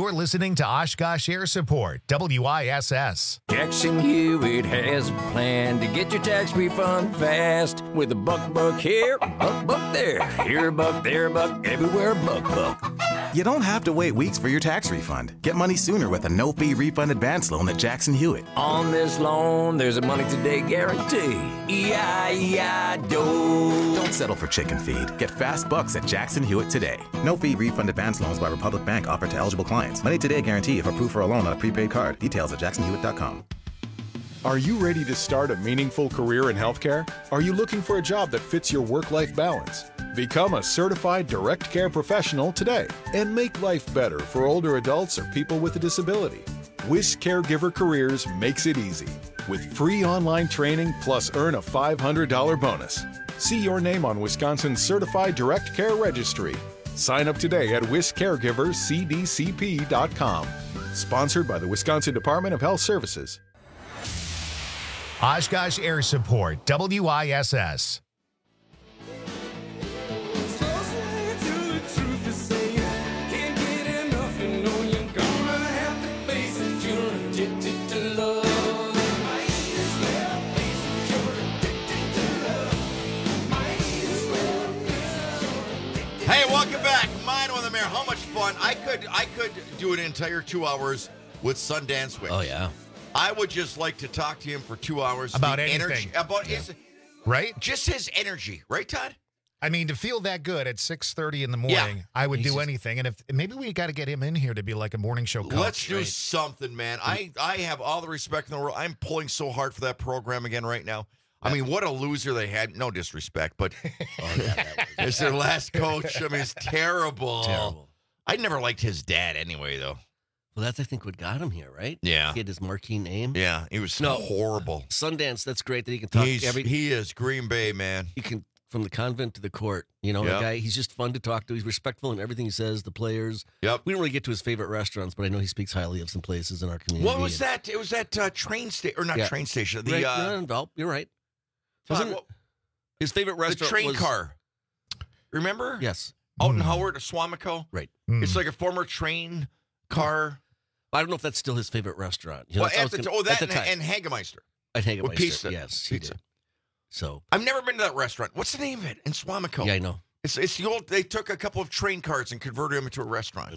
You're listening to Oshkosh Air Support, WISS. Jackson Hewitt has a plan to get your tax refund fast. With a buck here, buck there. Here a buck, there a buck, everywhere a buck. You don't have to wait weeks for your tax refund. Get money sooner with a no-fee refund advance loan at Jackson Hewitt. On this loan, there's a money today guarantee. E-I-E-I-DO. Don't settle for chicken feed. Get fast bucks at Jackson Hewitt today. No-fee refund advance loans by Republic Bank offered to eligible clients. Money today guarantee if approved for a loan on a prepaid card. Details at jacksonhewitt.com. Are you ready to start a meaningful career in healthcare? Are you looking for a job that fits your work-life balance? Become a certified direct care professional today and make life better for older adults or people with a disability. WIS Caregiver Careers makes it easy with free online training plus earn a $500 bonus. See your name on Wisconsin's Certified Direct Care Registry. Sign up today at wiscaregivercdcp.com. Sponsored by the Wisconsin Department of Health Services. Oshkosh Air Support, WISS. Hey, welcome back. Mind on the Mayor. How much fun. I could do an entire 2 hours with Sundance Witch. Oh, yeah. I would just like to talk to him for 2 hours. About The anything. Energy, about his, right? Just his energy. Right, Todd? I mean, to feel that good at 6:30 in the morning, I would do anything. And if maybe we got to get him in here to be like a morning show coach. Let's do something, man. I have all the respect in the world. I'm pulling so hard for that program again right now. I mean, what a loser they had. No disrespect, but it's their last coach. I mean, it's terrible. Terrible. I never liked his dad anyway, though. Well, that's, I think, what got him here, right? Yeah. He had his marquee name. Yeah, he was horrible. Sundance, that's great that he can talk. He is Green Bay, man. He can, from the convent to the court. You know, the guy, he's just fun to talk to. He's respectful in everything he says, the players. Yep. We don't really get to his favorite restaurants, but I know he speaks highly of some places in our community. What was that? It was that train station, or not train station. The, you're right. Todd, his favorite restaurant the train was, car. Remember? Yes. Out in Howard, Swamico. Right. It's like a former train car. I don't know if that's still his favorite restaurant. You know, Well, at the time. and Hagemeister. At Hagemeister, With pizza. yes, he did. So I've never been to that restaurant. What's the name of it in Swamico? Yeah, I know. It's the old. They took a couple of train cars and converted them into a restaurant.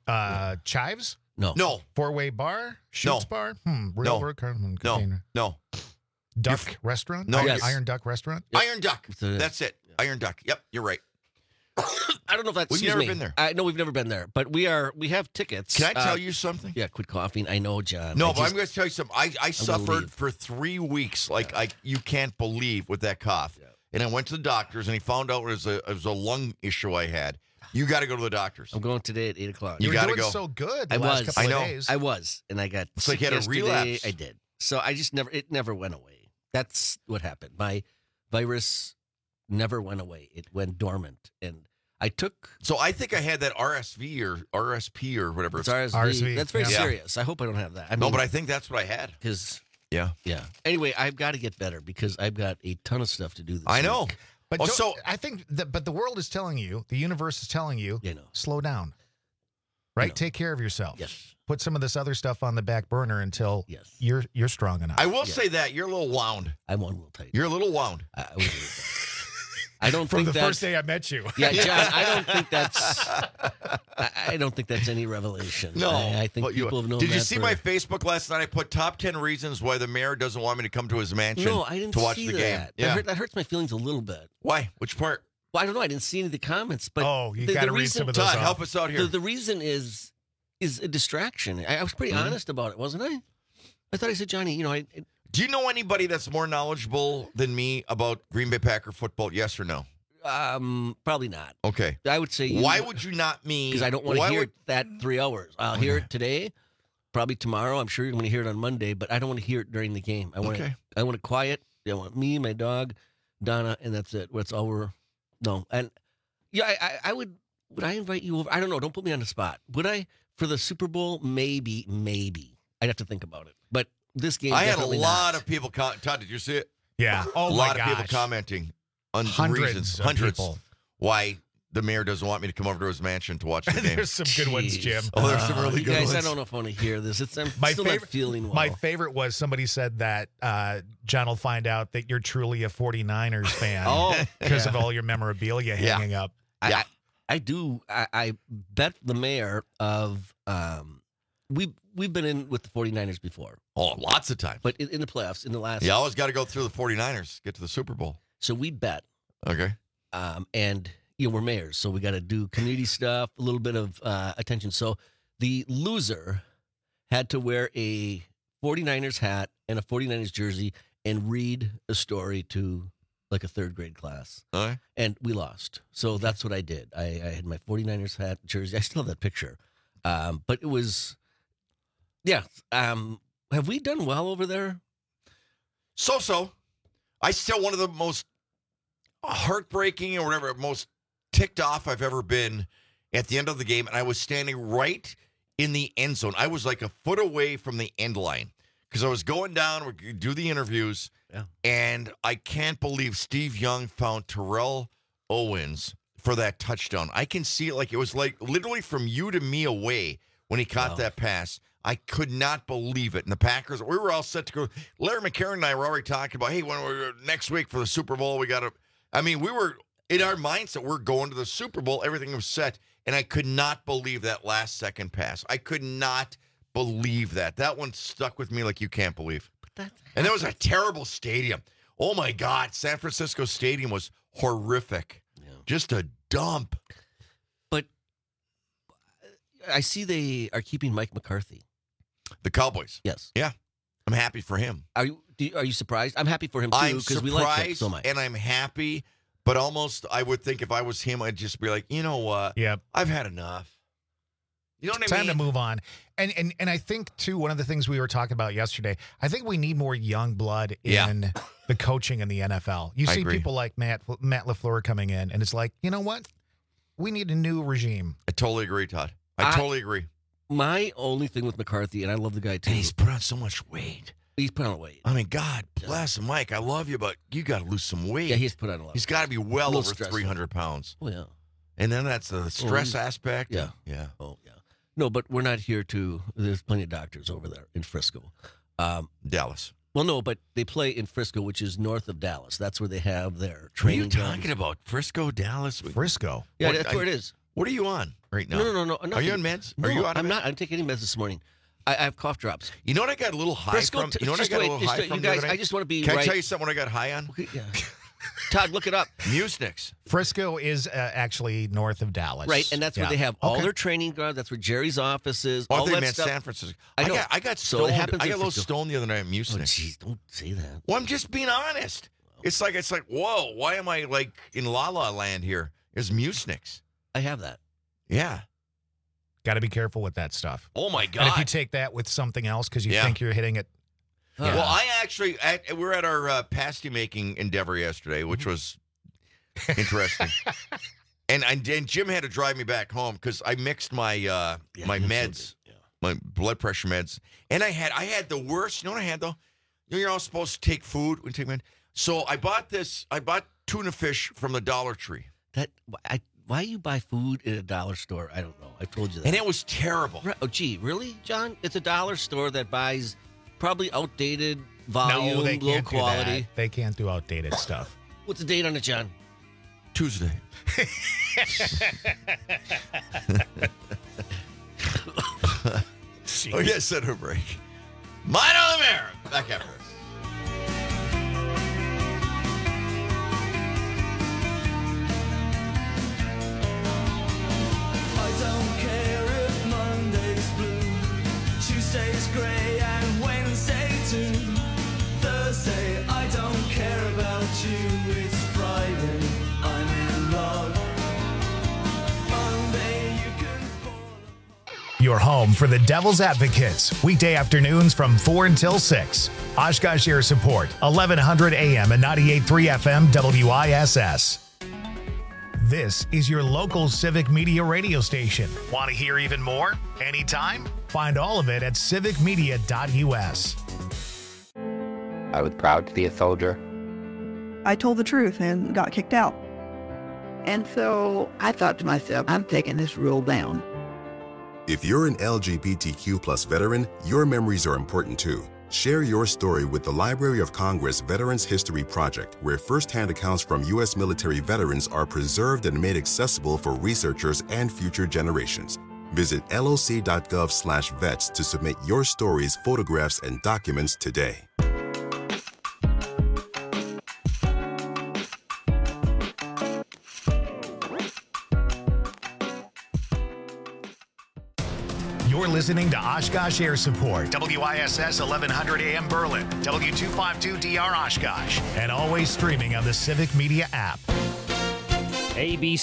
Chives? No. Four-way bar? Shoots bar? Real work? No. Duck restaurant? No. Iron Duck restaurant? Iron Duck. That's it. Iron Duck. Yep, you're right. I don't know if that's. We've never been there. No, we've never been there, but we have tickets. Can I tell you something? Yeah, quit coughing. I know, John. No, but I'm going to tell you something. I suffered for 3 weeks, you can't believe, with that cough. Yeah. And I went to the doctors, and he found out it was a lung issue I had. You got to go to the doctors. I'm going today at 8:00. You got to go. So good. I was. Couple of days. I was, and I got. It's like you had a relapse. I did. So I just it never went away. That's what happened. My virus never went away. It went dormant, and I took. So I think I had that RSV or RSP or whatever. It's RSV. That's very serious. I hope I don't have that. No, but I think that's what I had. Because yeah. Anyway, I've got to get better because I've got a ton of stuff to do this I know. week. But so I think but the world is telling you, the universe is telling you, slow down. Right? Take care of yourself. Yes. Put some of this other stuff on the back burner until you're strong enough. I will say that you're a little wound. I'm one little tight. You're a little wound. I don't From think the first day I met you. Yeah, John, I don't think that's any revelation. No. I think people have known that. Did you see my Facebook last night? I put top 10 reasons why the mayor doesn't want me to come to his mansion No, I didn't to watch see the that. game. That hurts my feelings a little bit. Why? Which part? Well, I don't know. I didn't see any of the comments. But you got to read some of those. Todd, help us out here. The reason is a distraction. I was pretty honest about it, wasn't I? I thought I said, Johnny, do you know anybody that's more knowledgeable than me about Green Bay Packer football? Yes or no? Probably not. Okay. I would say why would you not mean? Because I don't want to hear that 3 hours. I'll hear it today, probably tomorrow. I'm sure you're going to hear it on Monday, but I don't want to hear it during the game. I want it quiet. I want me, my dog, Donna, and that's it. That's all we're. No, and I would I invite you over? I don't know. Don't put me on the spot. Would I for the Super Bowl? Maybe. I'd have to think about it. But this game, I had a lot of people. Todd, did you see it? Yeah. Oh, a lot of people commenting on hundreds reasons, of people. why the mayor doesn't want me to come over to his mansion to watch the game. There's some good ones, Jim. Oh, there's some really good guys, ones. I don't know if I want to hear this. I'm still not feeling well. My favorite was somebody said that John will find out that you're truly a 49ers fan because of all your memorabilia hanging up. I do. I bet the mayor of we've been in with the 49ers before. Oh, lots of times. But in the playoffs, in the last. You always got to go through the 49ers, get to the Super Bowl. So we bet. Okay. And we're mayors, so we got to do community stuff, a little bit of attention. So the loser had to wear a 49ers hat and a 49ers jersey and read a story to like a third grade class. All right. And we lost. So that's what I did. I had my 49ers hat, jersey. I still have that picture. But it was, have we done well over there? So. I still one of the most heartbreaking or whatever, most ticked off I've ever been at the end of the game. And I was standing right in the end zone. I was like a foot away from the end line because I was going down, we do the interviews. Yeah. And I can't believe Steve Young found Terrell Owens for that touchdown. I can see it like it was like literally from you to me away when he caught that pass. I could not believe it. And the Packers, we were all set to go. Larry McCarron and I were already talking about, hey, when we're next week for the Super Bowl, we got to. I mean, we were in our mindset, we're going to the Super Bowl. Everything was set. And I could not believe that last second pass. I could not believe that. That one stuck with me like you can't believe. And that was a terrible stadium. Oh, my God. San Francisco Stadium was horrific. Yeah. Just a dump. But I see they are keeping Mike McCarthy. The Cowboys. Yes. Yeah. I'm happy for him. Are you surprised? I'm happy for him, too, because we like him so much. And I'm happy, but almost I would think if I was him, I'd just be like, you know what? Yeah. I've had enough. You know what I mean? Time to move on. And I think, too, one of the things we were talking about yesterday, I think we need more young blood in the coaching in the NFL. You see people like Matt LaFleur coming in, and it's like, you know what? We need a new regime. I totally agree, Todd. I totally agree. My only thing with McCarthy, and I love the guy, too. And he's put on so much weight. He's put on weight. I mean, God bless him, Mike. I love you, but you got to lose some weight. Yeah, he's put on a lot. He's got to be well over 300 pounds. Oh, yeah. And then that's the stress aspect. Yeah. Yeah. Oh, yeah. No, but we're not here to. There's plenty of doctors over there in Frisco. Dallas. Well, no, but they play in Frisco, which is north of Dallas. That's where they have their training. What are you talking about? Frisco, Dallas? Frisco? Yeah, that's where it is. What are you on right now? No. Are you on meds? No, are you on I'm not. I'm taking any meds this morning. I have cough drops. You know what I got a little high from? You know what I got a little high from? You guys, I just want to be Can right. I tell you something I got high on? Yeah. Todd, look it up. Mucinex. Frisco is actually north of Dallas. Right, and that's where they have all their training ground. That's where Jerry's office is. Oh, all they that meant stuff. San Francisco. I know. I got So stoned. it happens I in got a little Frisco. stoned the other night at Mucinex. Oh, jeez, don't say that. Well, I'm just being honest. It's like, whoa, why am I like in La La Land here? It's Mucinex. I have that. Yeah. Got to be careful with that stuff. Oh, my God. And if you take that with something else because you think you're hitting it. Well, I actually, we were at our pasty making endeavor yesterday, which was interesting. and Jim had to drive me back home because I mixed my my meds, my blood pressure meds, and I had the worst. You know what I had though? You're all supposed to take food when you take med. So I bought tuna fish from the Dollar Tree. Why you buy food at a dollar store? I don't know. I told you that. And it was terrible. Oh, gee, really, John? It's a dollar store that buys probably outdated volume, No, they low can't quality. do that. They can't do outdated stuff. What's the date on it, John? Tuesday. Oh, yes, set a break. Mine on the Mara. Back after this. I don't care if Monday's blue, Tuesday's grey, and Wednesday too. Thursday, I don't care about you. It's Friday, I'm in love. Monday, you can Your home for the Devil's Advocates. Weekday afternoons from 4 until 6. Oshkosh Air Support, 1100 AM and 98.3 FM WISS. This is your local civic media radio station. Want to hear even more? Anytime? Find all of it at civicmedia.us. I was proud to be a soldier. I told the truth and got kicked out. And so I thought to myself, I'm taking this rule down. If you're an LGBTQ+ veteran, your memories are important too. Share your story with the Library of Congress Veterans History Project, where firsthand accounts from U.S. military veterans are preserved and made accessible for researchers and future generations. Visit loc.gov/vets to submit your stories, photographs, and documents today. You're listening to Oshkosh Air Support, WISS 1100 AM Berlin, W252DR Oshkosh, and always streaming on the Civic Media app. ABC